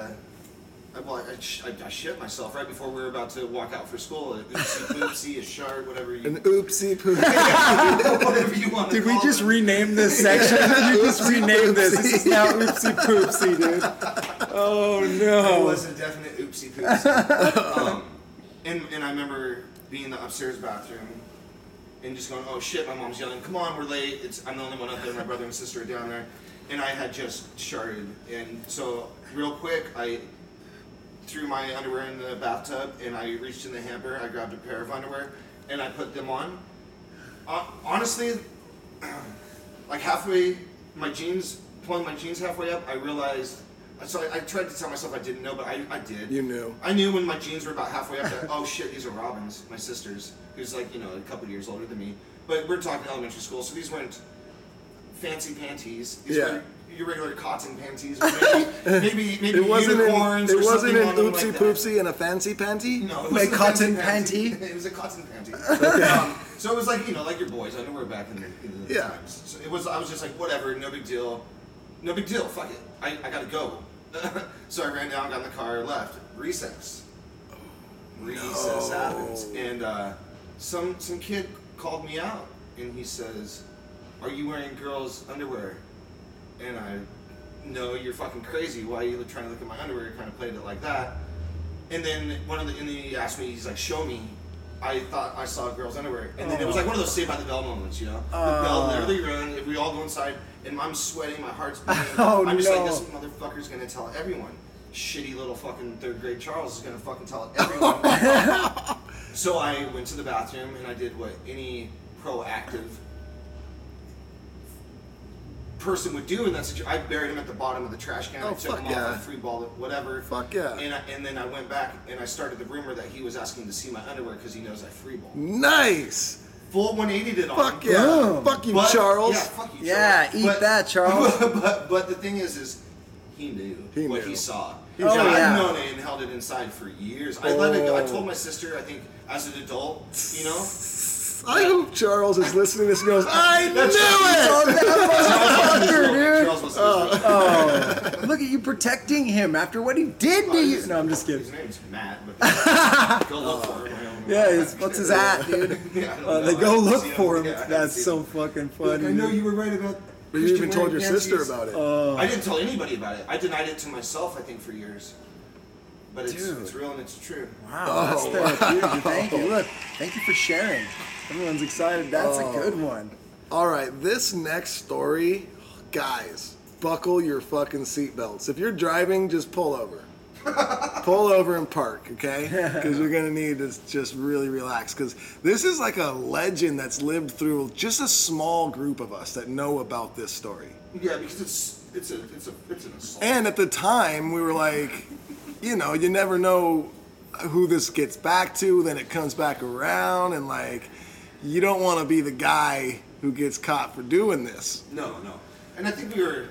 I shit myself right before we were about to walk out for school. An oopsie poopsie, a shart, whatever you.
An oopsie poo.
Whatever you want to
Did we
call
just
it.
rename this section? You just renamed this. This is now oopsie poopsie, dude. Oh
It
no.
was a definite oopsie poopsie. And I remember being in the upstairs bathroom, and just going, oh shit, my mom's yelling, come on, we're late. I'm the only one up there. My brother and sister are down there, and I had just sharded, and so real quick I threw my underwear in the bathtub, and I reached in the hamper. I grabbed a pair of underwear, and I put them on. Honestly, like halfway, pulling my jeans halfway up, I realized. So I tried to tell myself I didn't know, but I did.
You knew.
I knew when my jeans were about halfway up that, oh shit, these are Robin's, my sister's, who's like, you know, a couple years older than me. But we're talking elementary school, so these weren't fancy panties. These were your regular cotton panties. Or maybe
it wasn't
unicorns.
It wasn't an
oopsie
like poopsie and a fancy panty?
No, it
was a cotton
panty. It was a cotton panty. So it was like, you know, like your boys' underwear back in the times. So I was just like, whatever, no big deal. No big deal, fuck it. I gotta go. So I ran down, got in the car, left. Recess. Recess happens. And some kid called me out, and he says, are you wearing girls' underwear? And I, no, you're fucking crazy. Why are you trying to look at my underwear? Kind of played it like that. And then and he asked me, he's like, show me. I thought I saw a girl's underwear. And then it was like one of those Saved by the Bell moments, you know? The bell literally rung, if we all go inside, and I'm sweating, my heart's beating. I'm just like, this motherfucker's gonna tell everyone. Shitty little fucking third grade Charles is gonna fucking tell everyone. So I went to the bathroom, and I did what any proactive person would do in that situation. I buried him at the bottom of the trash can. I took him off a free ball, whatever.
Fuck yeah.
And then I went back and I started the rumor that he was asking to see my underwear because he knows I free ball.
Nice.
Full 180 it on.
Fuck yeah. Boom. Fuck you, Charles.
Yeah, fuck you, Charles.
Yeah, eat that, Charles.
But the thing is he knew what he saw.
I've
known it and held it inside for years. I let it go. I told my sister, I think, as an adult, you know.
I hope Charles is listening to this and goes, I knew it!
Charles was listening.
Look at you protecting him after what he did to you. No, I'm just kidding.
His name's Matt, but go look for him.
Yeah, what's his hat, dude? They go look for him.
Yeah,
That's so fucking funny.
Look, I know you were right about.
But you even told your sister about it.
I didn't tell anybody about it. I denied it to myself, I think, for years. But it's real and it's true.
Wow, that's therapeutic. Thank you. Look, thank you for sharing. Everyone's excited. That's a good one.
All right, this next story, guys, buckle your fucking seatbelts. If you're driving, just pull over. Pull over and park, okay? Because you're going to need to just really relax. Because this is like a legend that's lived through just a small group of us that know about this story.
Yeah, because it's an assault.
And at the time, we were like, you know, you never know who this gets back to, then it comes back around, and like, you don't want to be the guy who gets caught for doing this.
No. And I think we were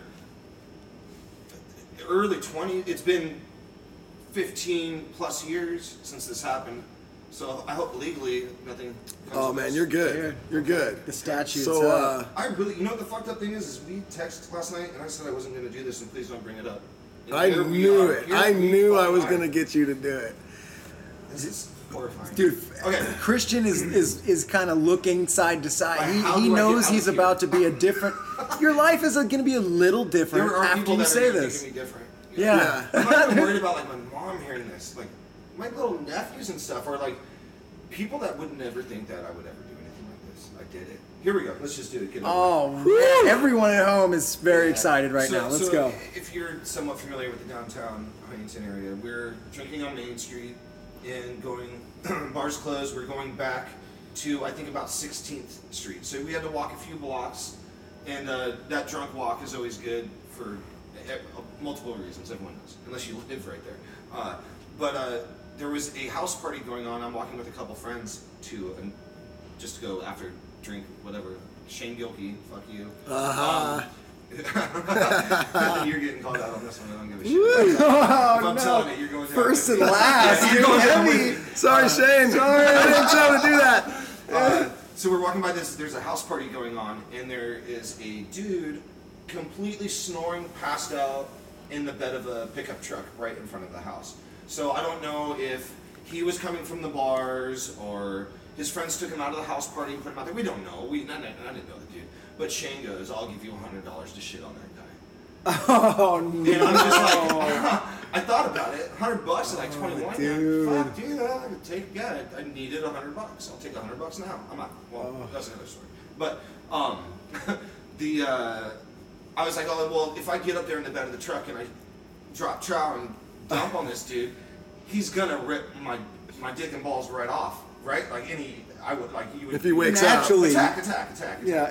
early 20s. It's been 15 plus years since this happened. So I hope legally nothing comes
Oh
of
man,
this.
you're good. You're good.
The statutes.
So
I really, you know what the fucked up thing is we texted last night and I said I wasn't going to do this and please don't bring it up. And
I
here we
knew
are.
it.
Here
I
we
knew I
fucking
was
are.
going to get you to do it.
This is horrifying.
Dude,
Okay.
Christian is kind of looking side to side.
Like, how
He
do I
knows
get out
he's
of
about to
here?
be a different. Your life is going to be a little different
There are
after
people
you
that
say
are gonna
this.
think of me different.
Yeah.
I'm not even worried about like my mom hearing this. Like my little nephews and stuff are like people that would never think that I would ever do anything like this. I did it. Here we go. Let's just do it. Get over it.
Oh, man. Everyone at home is very excited right
So-
now. Let's
so
go.
If you're somewhat familiar with the downtown Huntington area, we're drinking on Main Street and going, bars closed, we're going back to, I think, about 16th Street. So we had to walk a few blocks, and that drunk walk is always good for multiple reasons, everyone knows, unless you live right there. But there was a house party going on. I'm walking with a couple friends just to go after drink, whatever. Shane Gilkey, fuck you. You're getting called out on this one. I don't give a shit. If I'm telling it, you're going down.
First and last.
Yeah, you're
You're
going down
heavy.
with me.
Sorry, Shane. Sorry, I didn't try to do that.
So we're walking by this. There's a house party going on, and there is a dude completely snoring, passed out in the bed of a pickup truck right in front of the house. So I don't know if he was coming from the bars or his friends took him out of the house party and put him out there. We don't know. I didn't know the dude. But Shane goes, "I'll give you $100 to shit on that guy."
Oh no!
And I'm just like, I thought about it. $100 at like 21.
dude.
Fuck, dude, I could take. Yeah, I needed $100. I'll take $100 now. I'm out. Well, that's another story. But I was like, oh well, if I get up there in the bed of the truck and I drop trow and dump on this dude, he's gonna rip my dick and balls right off, right? Like I would like you would.
If he wakes
naturally
up.
Attack.
Yeah.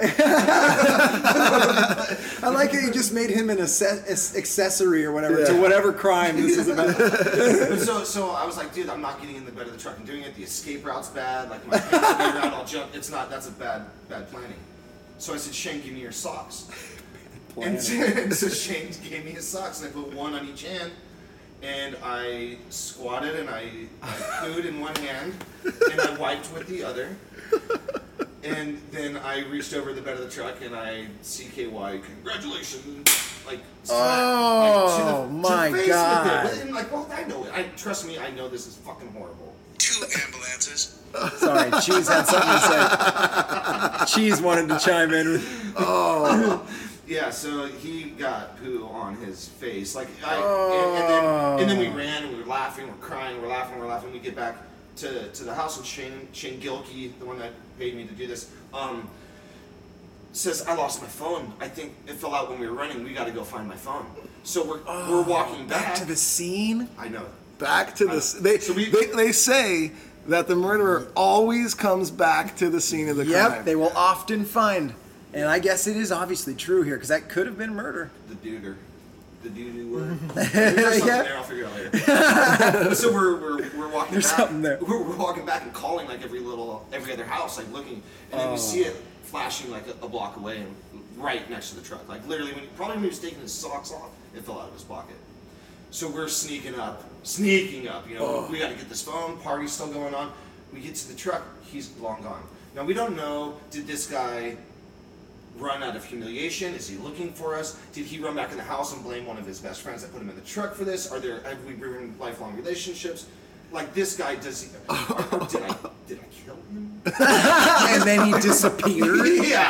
I like how you just made him an accessory or whatever to whatever crime this is about.
But so I was like, dude, I'm not getting in the bed of the truck and doing it. The escape route's bad. Like my pants will be around, I'll jump. It's not. That's a bad planning. So I said, Shane, give me your socks. And so Shane gave me his socks, and I put one on each hand. And I squatted and I pooed in one hand and I wiped with the other. And then I reached over the bed of the truck and I CKY, congratulations, like
my God.
With it. And like, well, I know it. Trust me, I know this is fucking horrible.
2 ambulances.
Sorry, Cheese had something to say. Cheese wanted to chime in.
Yeah, so he got poo on his face, like, and then we ran and we were laughing, we're crying, we're laughing. We get back to the house and Shane Gilkey, the one that paid me to do this, says, I lost my phone. I think it fell out when we were running. We got to go find my phone. So we're walking back
to the scene.
I know.
Back to the. They say that the murderer always comes back to the scene of the crime.
Yep, they will often find. And I guess it is obviously true here, because that could have been murder.
The doo-doo word. There's something there, I'll figure it out later. So we're walking
There's
back.
something there.
We're walking back and calling like every other house, like looking, and then we see it flashing like a block away and right next to the truck. Like literally, when he was taking his socks off, it fell out of his pocket. So we're sneaking up. You know, we got to get this phone. Party's still going on. We get to the truck. He's long gone. Now we don't know. Did this guy run out of humiliation? Is he looking for us? Did he run back in the house and blame one of his best friends that put him in the truck for this? Have we ruined lifelong relationships? Like this guy does. Did I kill him?
And then he disappeared.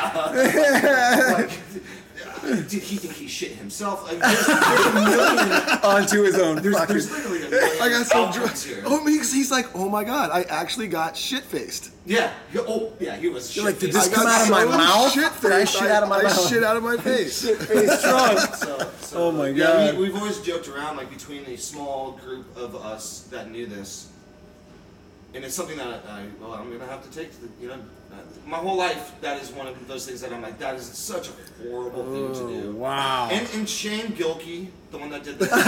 Yeah. Did he think he shit himself? Like, there's a million
onto his own.
There's literally a million
I got some
outcomes here.
Oh, he's like, oh my God, I actually got shit faced.
Yeah. He was shit.
Like, did this come out of my mouth? Did I shit out of my mouth?
I shit out of my face.
Shit-faced drunk.
So,
oh my God.
Yeah, we've always joked around, like, between a small group of us that knew this, and it's something that I'm going to have to take to the, my whole life, that is one of those things that I'm like, that is such a horrible thing to do.
Wow.
And Shane Gilkey, the one that did this,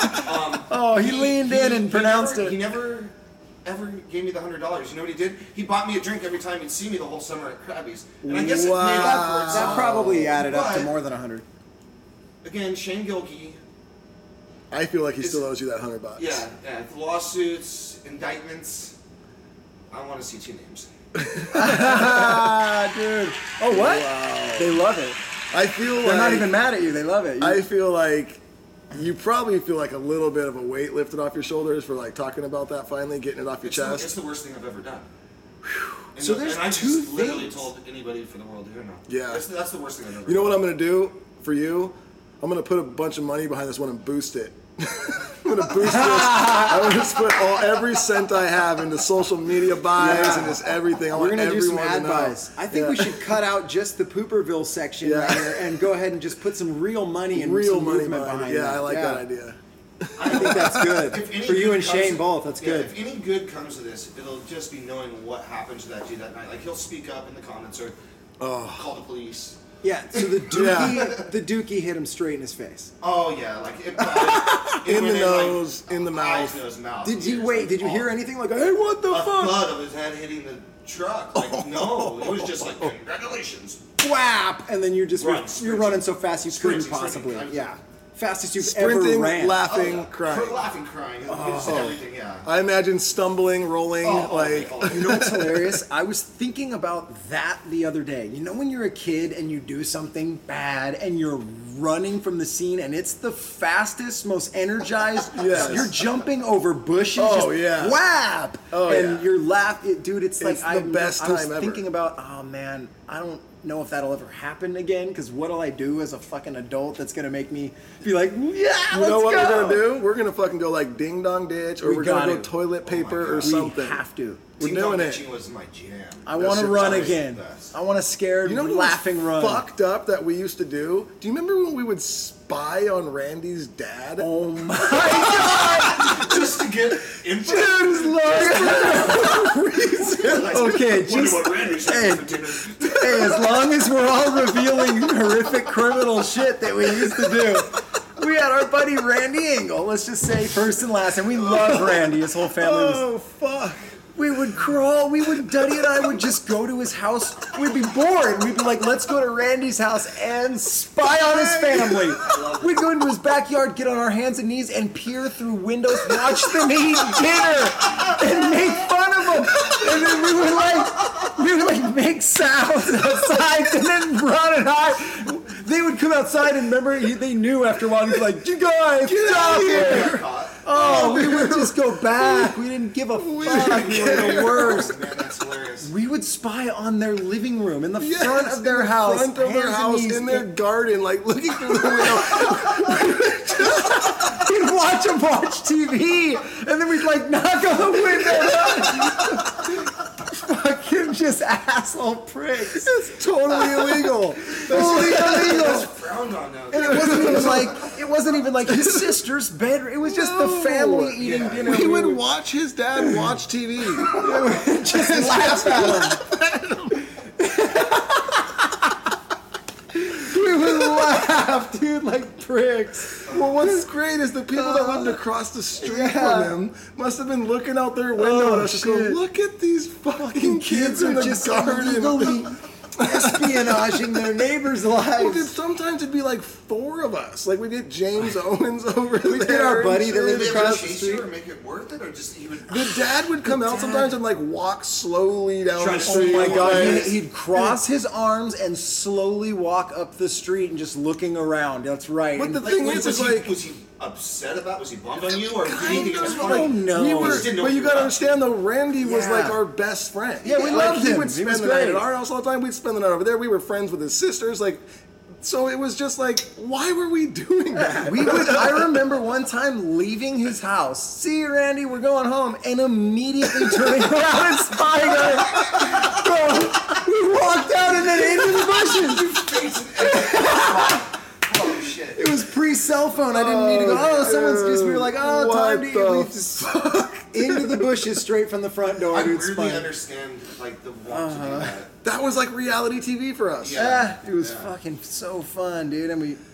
he leaned in and pronounced it.
He never ever gave me the $100. You know what he did? He bought me a drink every time he'd see me the whole summer at Krabby's. And I guess it paid off for itself.
That probably added up to more than 100.
Again, Shane Gilkey.
I feel like he still owes you that $100.
Yeah. Lawsuits, indictments. I want to see 2 names.
Dude. Oh, what?
Wow.
They love it.
I feel
They're not even mad at you. They love it.
I feel like you probably feel like a little bit of a weight lifted off your shoulders for like talking about that finally, getting it off your chest.
It's the worst thing I've ever done.
So there's
and I
two
just literally
things.
told anybody for the world to hear now.
Yeah.
That's the worst thing I've ever done.
You know what I'm going to do for you? I'm going to put a bunch of money behind this one and boost it. I'm going to boost this. I'm going to just put every cent I have into social media buys and just everything.
We're going to do some ad
know.
buys. I think we should cut out just the Pooperville section right here and go ahead and just put some real money and some movement behind it.
Yeah, I like that idea.
I think that's good. For you and Shane both, that's good.
If any good comes to this, it'll just be knowing what happened to that dude that night. Like, he'll speak up in the comments or call the police.
Yeah, so the dookie hit him straight in his face.
Oh, yeah, like
in the nose, in the mouth.
Eyes, nose, mouth.
Did you hear anything like, hey, what the fuck?
A thud of his head hitting the truck. Like, no, it was just like, congratulations.
Whap! And then you're
Sprinting.
running so fast you couldn't
Sprinting.
possibly. Yeah. Fastest you've
Sprinting,
ever ran.
laughing, crying.
Laughing, crying. It's everything, yeah.
I imagine stumbling, rolling,
You know what's hilarious? I was thinking about that the other day. You know when you're a kid and you do something bad and you're running from the scene and it's the fastest, most energized.
Yes.
You're jumping over bushes.
Oh,
just
yeah.
Whap!
Oh,
and
yeah.
you're laughing. Dude, it's like
the best
I was
time ever.
thinking about, oh man, I don't know if that'll ever happen again, because what'll I do as a fucking adult that's gonna make me be like, yeah,
You
let's
know what
go.
we're gonna do? We're gonna fucking go like Ding Dong Ditch, or
We
we're gonna
gotta.
go toilet paper or
We
something.
have to.
We're
Ding Dong
doing it.
Ditching was my jam.
I
That
want to
shit's
run
always
again.
the best.
I want a scared,
You know what
laughing
was
run.
fucked up that we used to do? Do you remember when we would spy on Randy's dad?
Oh my god!
Just to get info.
Okay, just hey, as long as we're all revealing horrific criminal shit that we used to do. We had our buddy Randy Engel, let's just say first and last, and we love Randy. His whole family was.
Oh fuck!
We would crawl. Duddy and I would just go to his house. We'd be bored. We'd be like, let's go to Randy's house and spy on his family. We'd go into his backyard, get on our hands and knees, and peer through windows, watch them eat dinner, and make fun of them. And then we would make sounds outside, and then run and hide. They would come outside, and remember, they knew after a while. He'd be like, "You guys, stop here!" Oh, we would just go back. We didn't give a fuck. We were the worst.
Man, that's hilarious.
We would spy on their living room in the front of their
in the
house.
front of their
hands and
house,
knees.
in their garden, like looking through the window.
We'd watch them watch TV, and then we'd like knock on the window. Fucking just asshole pricks.
It's totally illegal.
Totally illegal.
That's frowned on now.
And it wasn't even like his sister's bedroom. It was just the family eating dinner.
We would watch his dad watch TV.
just laugh at him. We would laugh, dude, like pricks.
Well, what's great is the people that lived across the street from him must have been looking out their window and just go,
shit.
look at these fucking kids in
are
the
just
garden.
illegally espionaging their neighbors'
Well, dude,
lives.
sometimes it'd be like 4 of us. Like, we'd get James Owens over there.
We'd get our buddy that
and
lived
shit.
Did they ever
across the
chase
street.
you or make it worth it, or just he would?
The dad would come out sometimes and like walk slowly down
Try
the
to
street.
Oh my god,
like-
he'd cross his arms and slowly walk up the street and just looking around. That's right.
But
And
the
Like,
thing
was
is,
he,
like,
was he upset about? Was he bummed on you, or did he think it was
I
funny?
don't know.
We
He
were,
just didn't know
but
if
you
you
gotta
were
understand though, Randy was
Yeah.
like our best friend.
Yeah, we
like,
loved
he
him.
would
He
spend
was
the night
great.
at our house all the time. We'd spend the night over there. We were friends with his sisters. Like, so it was just like, why were we doing that?
I remember one time leaving his house. See you, Randy, we're going home. And immediately turning around and spying on him. Bro, we walked out and then into the bushes.
Oh shit!
It was pre-cell phone. I didn't need to go, oh, someone's just, we were like, oh, time to eat.
What
We
the
just into the bushes straight from the front door,
I
dude,
really
spying.
understand like the want to do that.
That was like reality TV for us.
Yeah.
It was fucking so fun, dude. And we,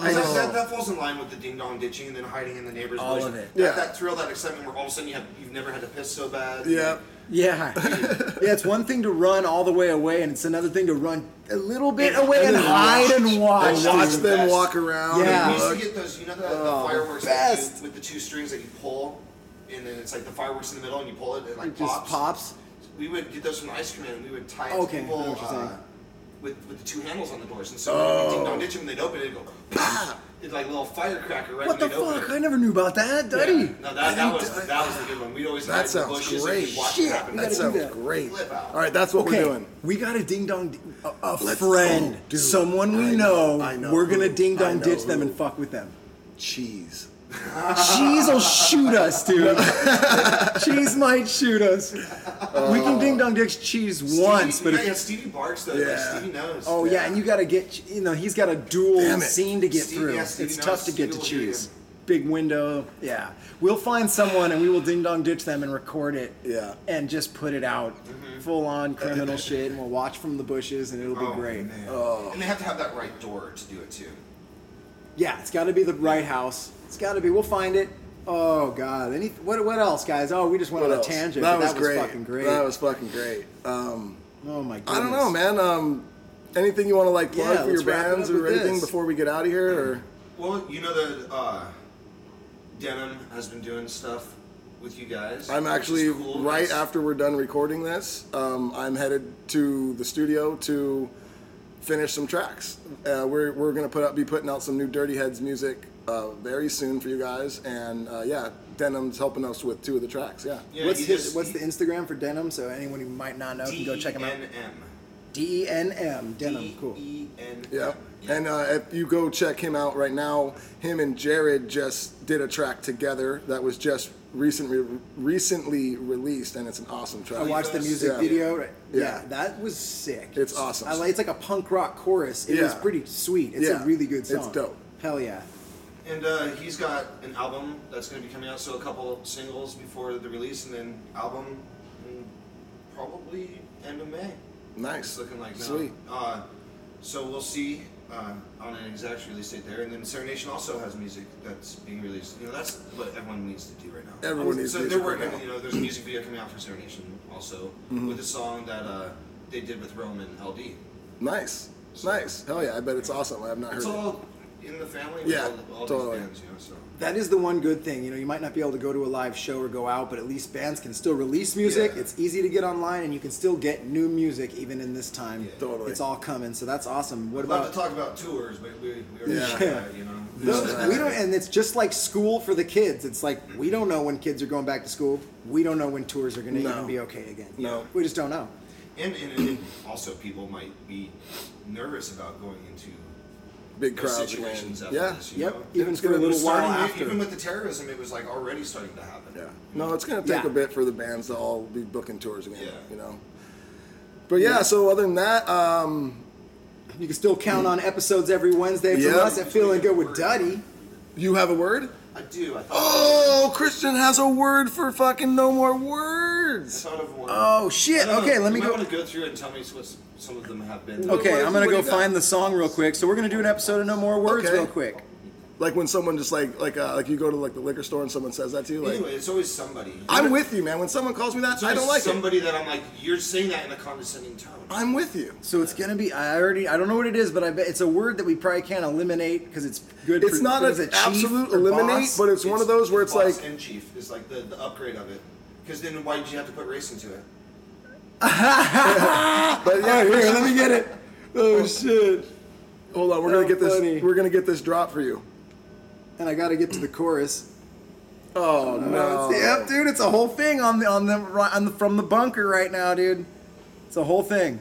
That falls in line with the ding dong ditching and then hiding in the neighbor's
All
place.
of it.
Yeah.
That thrill, that excitement, where all of a sudden you've never had to piss so bad.
Yeah.
yeah. Yeah, it's one thing to run all the way away, and it's another thing to run a little bit away and
then
hide and watch.
And watch
dude.
them
Best.
walk around.
Yeah.
and
We used to
look.
get those, the fireworks that
best.
you, with the 2 strings that you pull, and then it's like the fireworks in the middle, and you pull it, and it like
It just
pops.
pops.
We would get those from the ice cream man, and we would tie it
Okay,
to
I
people
know what you're saying.
with the 2 handles on the doors. And so when you ding dong ditch them, they'd open it, it'd go, pah! It's like a little firecracker right
What the
when they'd open
fuck?
it.
I never knew about that, Duddy.
Yeah. No, that was the good one. We'd always hide
That
in the
sounds
bushes
great.
and we'd watch
Shit,
it happen.
we
That
gotta do
sounds
that.
great.
Flip out.
All right, that's what
Okay,
we're doing.
we got a ding dong, a friend,
dude.
someone we
I
know.
know
We're gonna
who.
ding
I
dong
know
ditch them
who.
and fuck with them.
Cheese.
Cheese will shoot us, dude. Cheese might shoot us. We can ding dong ditch Cheese once, but
yeah,
if,
Stevie barks though.
Yeah.
Like Stevie knows.
oh yeah, and you gotta get, he's got a dual
Damn it.
scene to get
Steve-
through.
yeah, Stevie
It's
knows.
tough to get
Stevie
to
will hear
Cheese.
you.
Big window, yeah. We'll find someone and we will ding dong ditch them and record it.
Yeah.
And just put it out, full on criminal shit, and we'll watch from the bushes, and it'll be
Oh,
great.
man. And they have to have that right door to do it too.
Yeah, it's got to be the right house. It's got to be. We'll find it. Oh God! What else, guys? Oh, we just went
What
on a
else?
tangent.
That
but
was great.
fucking great.
That was fucking great.
Oh my goodness.
I don't know, man. Anything you want to like plug
Yeah,
for your
let's wrap it
bands
up
or
with
anything
this.
before we get out of here? Or
Well, that Denim has been doing stuff with you guys.
I'm
which is
actually
cool.
right
It's-
after we're done recording this. I'm headed to the studio to finish some tracks. We're gonna be putting out some new Dirty Heads music very soon for you guys, and yeah, Denim's helping us with 2 of the tracks. Yeah.
Yeah,
What's
he
his,
just-
what's the Instagram for Denim? So anyone who might not know can go check him out.
DNM.
DENM, denim, cool.
DEN.
Yeah. And if you go check him out right now, him and Jared just did a track together that was just recently released, and it's an awesome track.
I watched the music
Yeah.
video. Right?
Yeah.
Yeah, that was sick.
It's awesome.
It's like a punk rock chorus. It was
Yeah.
pretty sweet. It's
Yeah.
a really good song.
It's dope.
Hell yeah.
And he's got an album that's going to be coming out, so a couple singles before the release, and then album probably end of May.
Nice.
It's looking like now.
Sweet.
So we'll see on an exact release date there. And then Sarah Nation also has music that's being released. You know, that's what everyone needs to do right now.
Everyone needs
so
music
they're working,
right now.
you know, there's a music video coming out for Sarah Nation also with a song that they did with Rome and LD.
Nice. Nice. Hell yeah, I bet it's awesome. I have not heard
It's
it.
all in the family with
Yeah,
all
totally.
these bands, you know, so.
That is the one good thing. You know, you might not be able to go to a live show or go out, but at least bands can still release music.
Yeah.
It's easy to get online, and you can still get new music even in this time.
Yeah.
Totally.
It's all coming, so that's awesome. What
I'd love
about
to talk about tours, but we already
Yeah.
said that, you know.
we don't, and it's just like school for the kids. It's like we don't know when kids are going back to school. We don't know when tours are going to
No.
even be okay again.
No.
We just don't know.
And also people might be nervous about going into
Big
those
crowds
situations
again.
after
Yeah.
this, you
Yep.
know?
Even
It's
for a
gonna be
little while
Starting,
after.
even with the terrorism, it was like already starting to happen.
Yeah. No, it's going to take
Yeah.
a bit for the bands to all be booking tours again,
Yeah.
you know. But yeah, so other than that,
You can still count on episodes every Wednesday from
Yeah.
us at Feeling Good with Duddy.
you have a word?
I do. I thought,
Oh, Christian has a word for fucking no more
I
words.
thought of one.
Oh shit!
I don't
Okay,
know,
let me
you might
go.
want to go through it and tell me what some of them have been.
Okay,
What
I'm gonna
do
go
you got?
find the song real quick. So we're gonna do an episode of No More Words
Okay.
real quick.
Like when someone just like you go to like the liquor store and someone says that to you, like
Anyway, it's always somebody.
I'm with you, man. When someone calls me that,
It's
I
always
don't like it.
somebody that I'm like, you're saying that in a condescending tone.
I'm with you.
So it's gonna be. I don't know what it is, but I bet it's a word that we probably can't eliminate because it's good.
It's
for,
not
what is
an
it, chief
absolute
or
eliminate,
boss?
but it's one of those where it's
boss
like
and chief is like the upgrade of it. Because then why did you have to put race into it?
but yeah,
Here, let me get it. Oh shit!
hold on, we're gonna
Oh,
get this
funny.
we're gonna get this drop for you.
And I got to get to the chorus.
Oh no.
Yep, dude, it's a whole thing on the from the bunker right now, dude. It's a whole thing.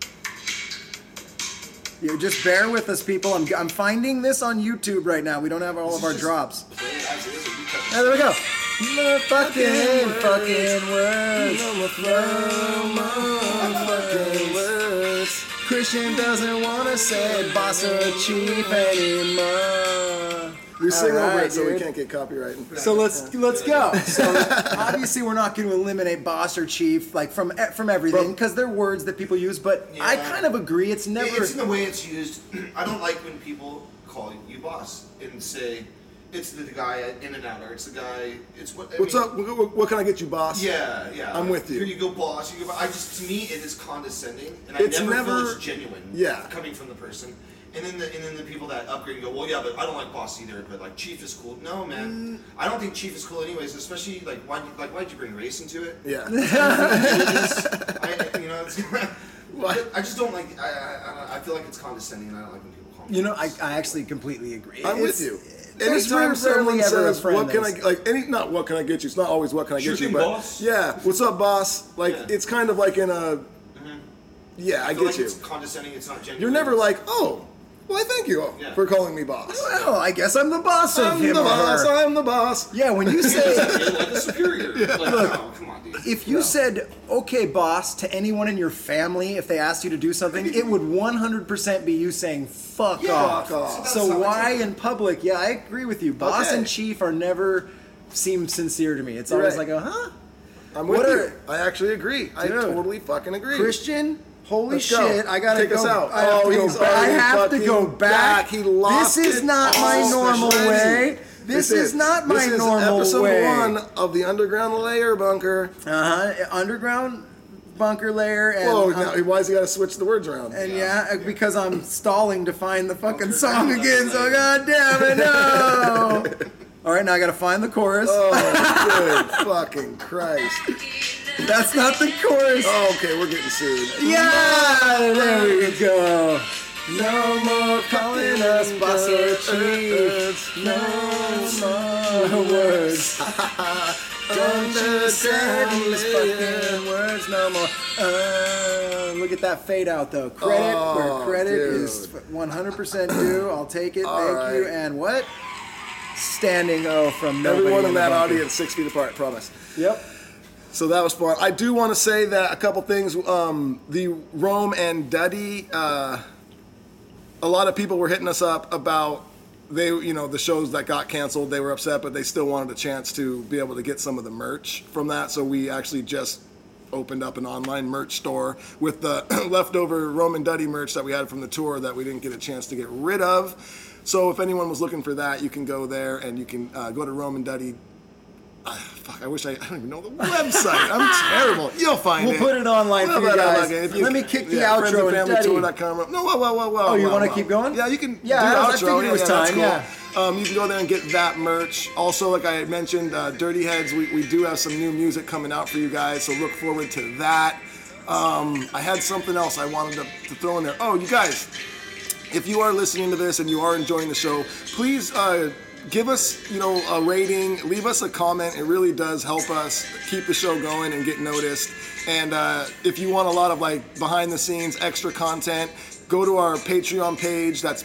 You just bear with us, people. I'm finding this on YouTube right now. We don't have all of our
Just
drops.
Play it as it is, and you cut
Yeah, there we go. Fucking words. Christian doesn't want to say boss or chief anymore.
We sing over
Alright,
it so we
dude.
can't get copyright.
So let's go. So obviously we're not going to eliminate boss or chief like from everything because they're words that people use. But I
Yeah.
kind of agree. It's never.
It's in the way it's used. I don't like when people call you boss and say it's the guy at In-N-Out or it's the guy. It's what.
What's up? What can I get you, boss?
Yeah, yeah.
I'm with you.
Here you go, boss. You go. To me, it is condescending, and I
It's
never feel
never-
it's genuine.
Yeah.
Coming from the person, and then the people that upgrade and go, well, yeah, but I don't like boss either. But like chief is cool. No, man, I don't think chief is cool anyways. Especially like why'd you bring race into it?
Yeah.
I just don't like. I feel like it's condescending, and I don't like when people call me.
You know,
boss.
I actually completely agree.
I'm with you.
There's
Anytime someone
rarely ever a
says,
friend
"What can I
that's-
like?" Not "What can I get you?" It's not always "What can I
Sure
get you?"
thing,
But
boss.
yeah, "What's up, boss?" Like
Yeah.
it's kind of like in a. Yeah, I
feel
get
like
you.
It's condescending. It's not genuine.
You're never like, "Oh, well, thank you
Yeah.
for calling me boss."
Well, I guess I'm the boss of
I'm
him
the
or
boss.
her.
I'm the boss.
Yeah, when you say
feel like a superior. Like, no, come on, dude.
if you said "Okay, boss" to anyone in your family, if they asked you to do something, it would 100% be you saying "fuck
Yeah,
off."
fuck off.
That's
So
how I
why
take it.
in public? Yeah, I agree with you. Boss
Okay.
and chief are never seem sincere to me. It's
You're
always
right.
like, huh?
I'm with
What
you.
are-
I actually agree. I
Dude.
totally fucking agree.
Christian, holy
Let's go.
shit! I gotta
Take
go.
us out.
I have
Oh,
to go
he's
back. I
already
have to go
fucking
back.
back. He lost
This is
it
not
all.
my normal
Special
way.
Eddie.
This is not my
this is
normal
episode
way.
1 of the Underground Layer Bunker.
Underground bunker layer and.
Whoa, now, why has he got to switch the words around?
And yeah, because I'm stalling to find the fucking
Bunker
song
down,
again, so god damn it, no! Alright, now I gotta find the chorus.
Oh, good fucking Christ.
That's not the chorus.
Oh, okay, we're getting sued.
Yeah, there we go. No more calling us boss or chief. No more words. Don't you say these fucking words no more. look at that fade out, though. Credit where credit is 100% due. I'll take it. Thank you. And what? Standing O from nobody.
Everyone in that
bunker.
audience, 6 feet apart, promise.
Yep.
So that was fun. I do want to say that a couple things. The Rome and Duddy, a lot of people were hitting us up about the shows that got canceled. They were upset, but they still wanted a chance to be able to get some of the merch from that. So we actually just opened up an online merch store with the leftover Rome and Duddy merch that we had from the tour that we didn't get a chance to get rid of. So if anyone was looking for that, you can go there and you can go to Rome and Duddy. I wish I don't even know the website. I'm terrible. You'll find it.
We'll put it online for you guys. Let me kick the outro and Duddy.
FriendsandFamilyTour.com. No, whoa.
Oh, you want to keep going?
Yeah, you can.
Yeah, I figured it was time.
Cool.
Yeah.
You can go there and get that merch. Also, like I had mentioned, Dirty Heads, we do have some new music coming out for you guys, so look forward to that. I had something else I wanted to throw in there. Oh, you guys, if you are listening to this and you are enjoying the show, please give us, a rating, leave us a comment. It really does help us keep the show going and get noticed. And if you want a lot of behind the scenes extra content, go to our Patreon page. That's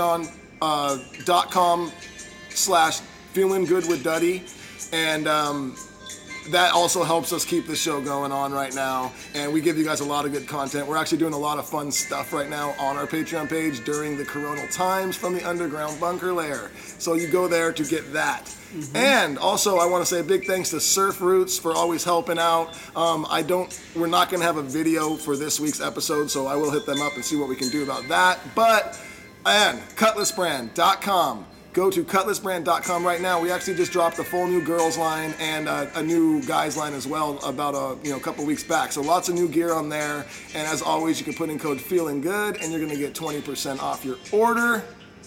patreon.com/feelinggoodwithduddy. And that also helps us keep the show going on right now. And we give you guys a lot of good content. We're actually doing a lot of fun stuff right now on our Patreon page during the coronal times from the underground bunker lair. So you go there to get that. Mm-hmm. And also I want to say a big thanks to Surf Roots for always helping out. We're not going to have a video for this week's episode, so I will hit them up and see what we can do about that. But, and cutlassbrand.com. Go to cutlassbrand.com right now. We actually just dropped a full new girls line and a new guys line as well about a couple weeks back. So lots of new gear on there. And as always, you can put in code FEELINGGOOD and you're going to get 20% off your order.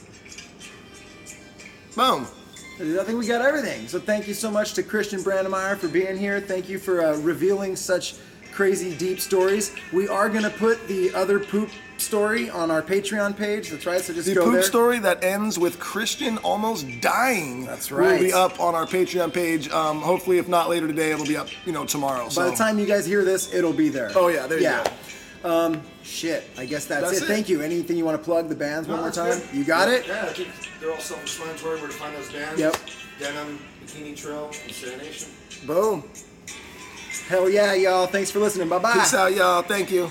Boom.
I think we got everything. So thank you so much to Christian Brandemeyer for being here. Thank you for revealing such crazy deep stories. We are going to put the other poop story on our Patreon page. That's right. So just go there.
The poop story that ends with Christian almost dying.
That's right.
Will be up on our Patreon page. Hopefully, if not later today, it'll be up, tomorrow.
By the time you guys hear this, it'll be there.
Oh yeah, there you go.
Shit. I guess that's it. Thank you. Anything you want to plug the bands one more time? Good. You got it?
Yeah, I think they're all self-explanatory where to find those bands.
Yep.
Denim, Bikini Trail, and Serenation.
Boom.
Hell yeah, y'all. Thanks for listening. Bye-bye.
Peace out, y'all. Thank you.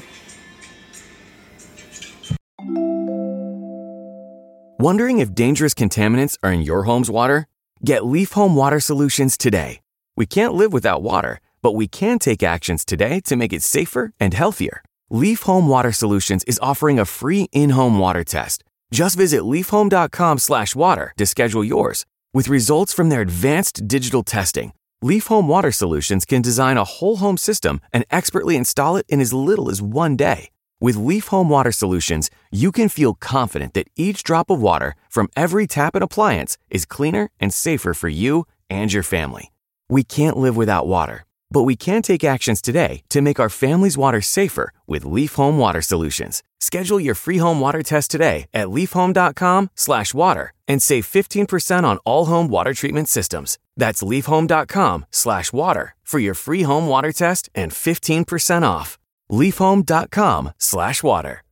Wondering if dangerous contaminants are in your home's water? Get Leaf Home Water Solutions today. We can't live without water, but we can take actions today to make it safer and healthier. Leaf Home Water Solutions is offering a free in-home water test. Just visit leafhome.com/water to schedule yours. With results from their advanced digital testing, Leaf Home Water Solutions can design a whole home system and expertly install it in as little as 1 day. With Leaf Home Water Solutions, you can feel confident that each drop of water from every tap and appliance is cleaner and safer for you and your family. We can't live without water, but we can take actions today to make our family's water safer with Leaf Home Water Solutions. Schedule your free home water test today at leafhome.com/water and save 15% on all home water treatment systems. That's leafhome.com/water for your free home water test and 15% off. leafhome.com/water.